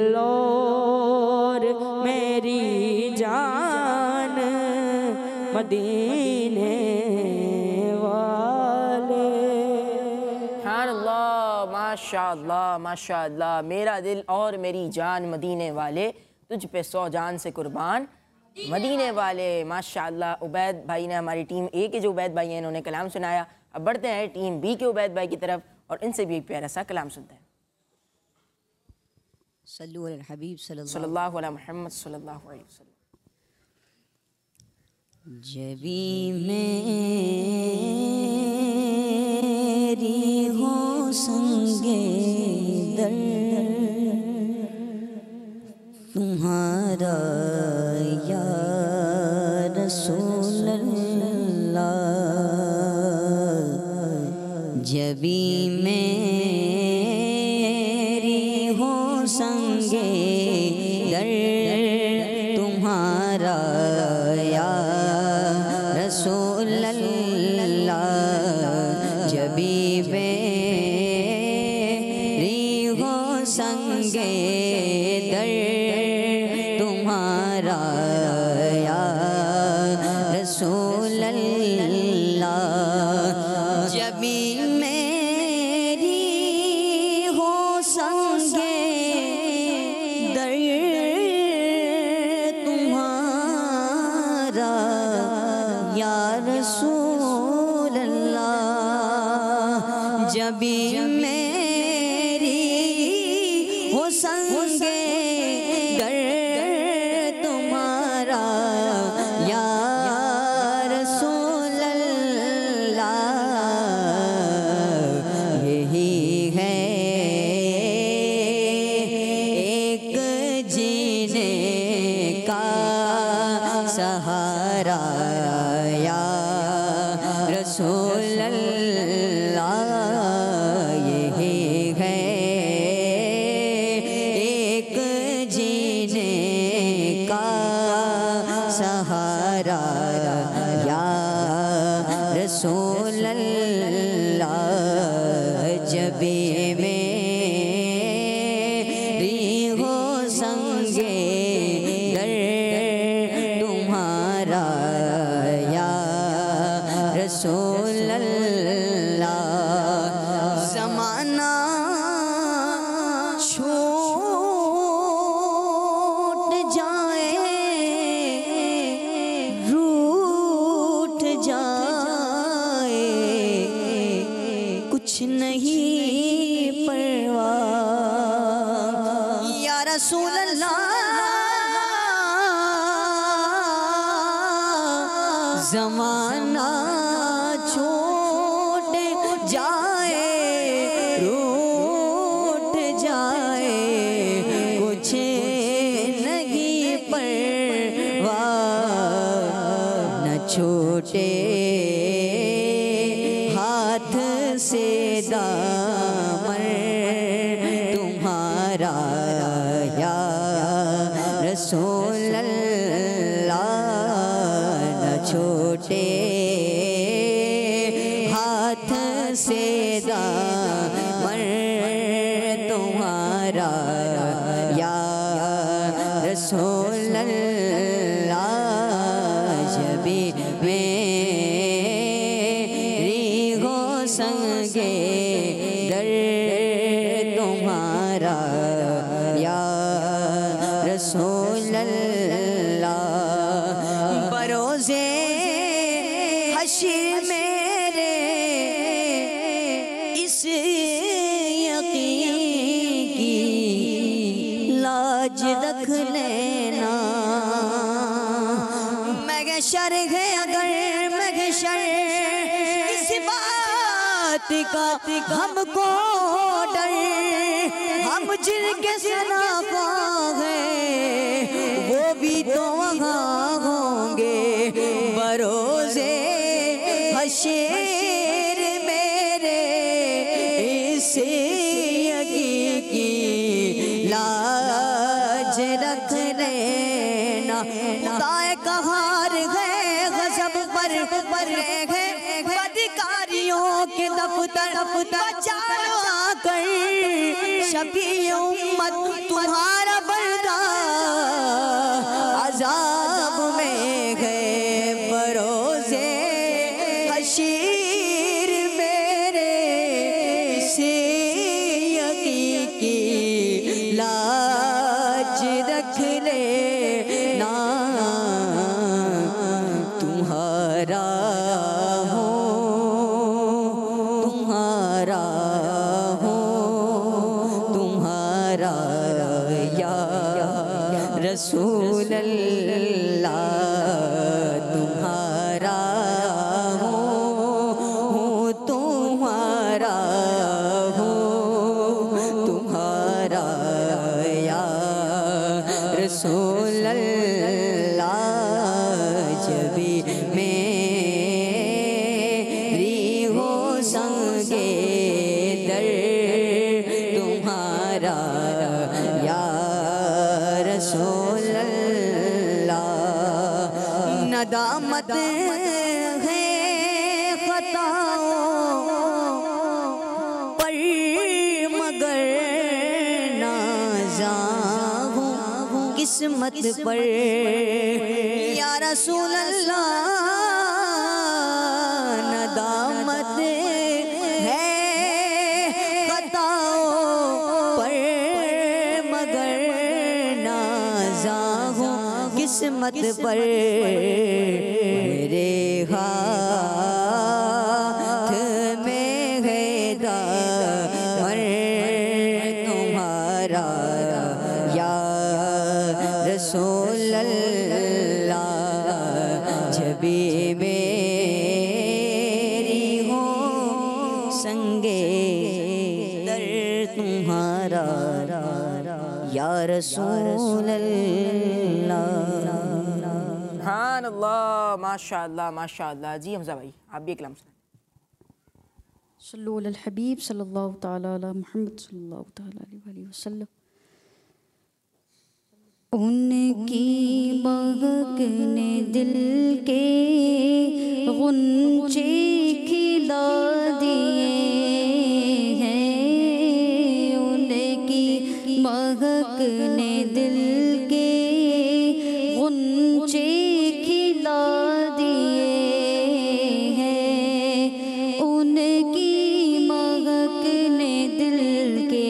और मेरी जान मदीने वाले। माशाअल्लाह माशाअल्लाह, मेरा दिल और मेरी जान मदीने वाले, तुझ पे 100 जान से कुर्बान मदीने वाले। माशाअल्लाह, उबैद भाई ने, हमारी टीम ए के जो उबैद भाई हैं, इन्होंने कलाम सुनाया। अब बढ़ते हैं टीम बी के उबैद भाई की तरफ और इनसे भी एक प्यारा सा कलाम सुनते हैं। सल्लु अलल हबीब सल्लल्लाहु अलैहि मुहम्मद सल्लल्लाहु अलैहि वसल्लम। जबी मेरी हो संगे दर तुम्हारा या रसूल अल्लाह, जबी मेरी हो संगे दर तुम्हारा या रसूल अल्लाह, जबी मेरी हो संगे दर तुम्हारा या रसूल अल्लाह, जबी मेरी हो संगे दर तुम्हारा या रसूल अल्लाह, जबी मेरी हो संगे दर तुम्हारा या रसूल अल्लाह, यही है एक जीने का सहारा या रसूल अल्लाह, यही है एक जीने का सहारा या रसूल अल्लाह, जबी मेरी हो संगे दर तुम्हारा या रसूल अल्लाह, ज़माना छूट जाए रूठ जाए, कुछ नहीं परवाह या रसूल अल्लाह, ज़माना छूट जाए रूठ जाए, कुछ नहीं परवाह, न छूटे हाथ से दामन तुम्हारा या रसूल अल्लाह, न छूटे हाथ से दामन तुम्हारा या रसूल अल्लाह, जबी मेरी हो संगे दर तुम्हारा या रसूल अल्लाह, बरोज़े हश्र मेरे इस यकीन की लाज रख लेना, महशर है अगर महशर इस बात का हमको डर, हम जिनके सनाफा है वो भी तो वहाँ होंगे, बरोज़े हश्र मेरे इस यकीन की लाज रख लेना, खुदा का हार है सफर है बदकारियों के दफ्तर बचाओ आकर शफी उम्मत तुम्हारा बंदा अजाब में गए बरोज़े हशीर मेरे से यकीन की लाज रख ले ना तुम्हारा हो तुम्हारा हो तुम्हारा या रसूल अल्लाह तुम्हारा हो तुम्हारा हो तुम्हारा या रसूल अल्लाह जबी मेरी हो संगे दर तुम्हारा या रसूल अल्लाह नदामत है खताओं पर मगर नाज़ा हूँ किस्मत पर या रसूल अल्लाह नदामत है खताओं पर मगर नाज़ा हूँ किस्मत पर मेरे हाथ में है दामन तुम्हारा या रसूल अल्लाह जबी मेरी हो संगे दर तुम्हारा या रसूल अल्लाह। सुभान अल्लाह, माशाअल्लाह माशाअल्लाह। जी हमजा भाई आप भी एक कलाम सुनाएं। सल्लल्लाहु अलैहि हबीब सल्लल्लाहु ताला अला मुहम्मद सल्लल्लाहु ताला अलैहि वसल्लम। उनकी महक ने दिल के गुंचे खिला दिए हैं, उनकी महक ने दिल के गुंचे खिला दिए हैं, उनकी महक ने दिल के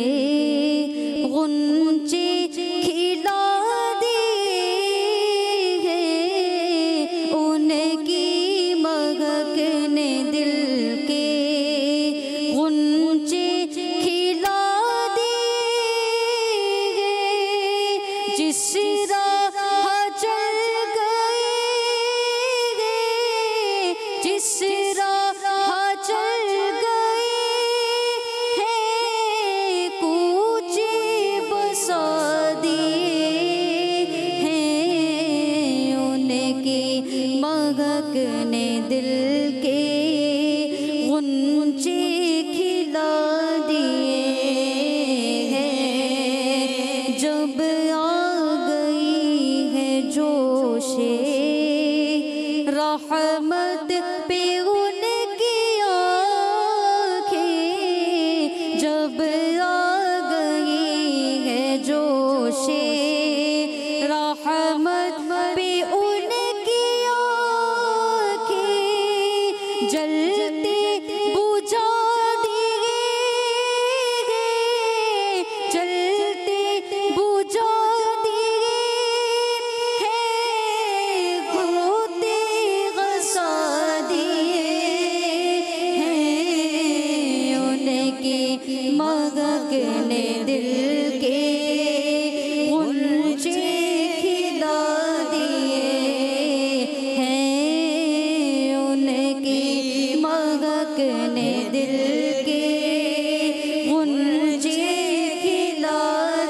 गुंचे खिला रहमत पे उनकी आँखें जब आ गई है जोशे रहमत पे उनकी आँखें जलते बुझा दिए जलते बुझा महक ने दिल के गुंचे खिला दिए हैं, उनकी महक ने दिल के गुंचे खिला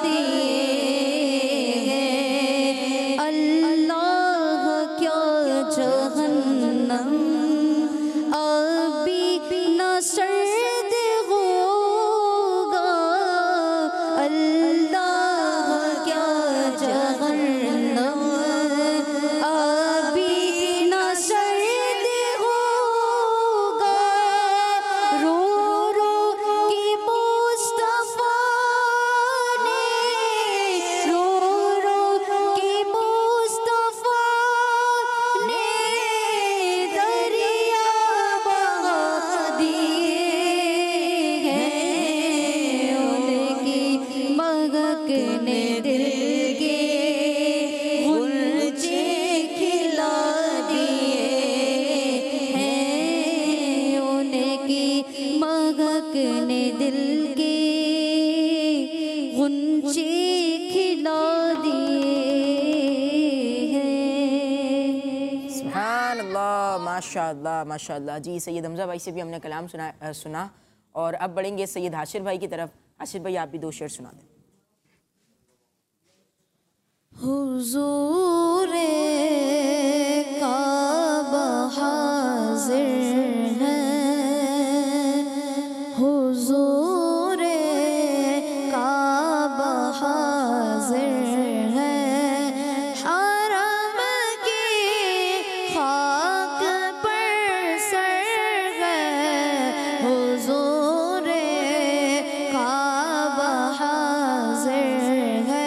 दिए हैं। अल्लाह क्या जहन्नम अभी न सर्द होगा, अल्लाह क्या जहन्नम अभी न सर्द होगा, सुभान अल्लाह, माशाअल्लाह माशाअल्लाह। जी सैयद हमज़ा भाई से भी हमने कलाम सुना और अब बढ़ेंगे सैयद हाशिर भाई की तरफ। हाशिर भाई आप भी 2 शेर सुना दें। हुजूरे काबा हाज़िर है, हुजूरे काबा हाज़िर है, हरम की खाक पर सर है, हुजूरे काबा हाज़िर है,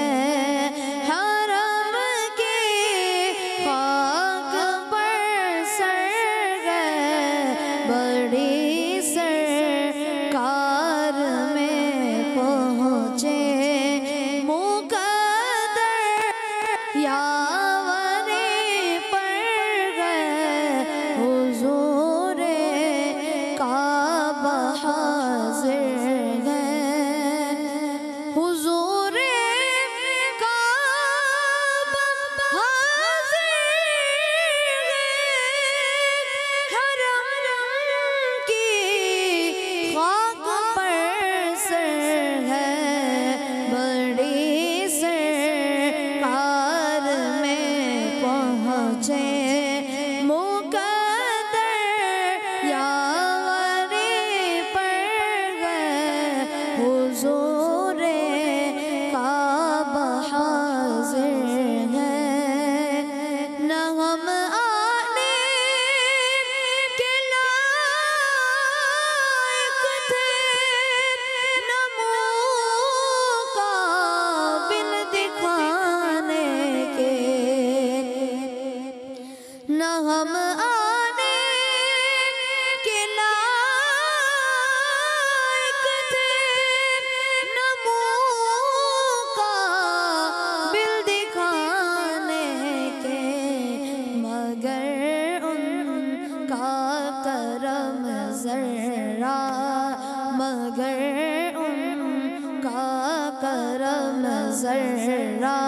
मगर उनका करम ज़र्रा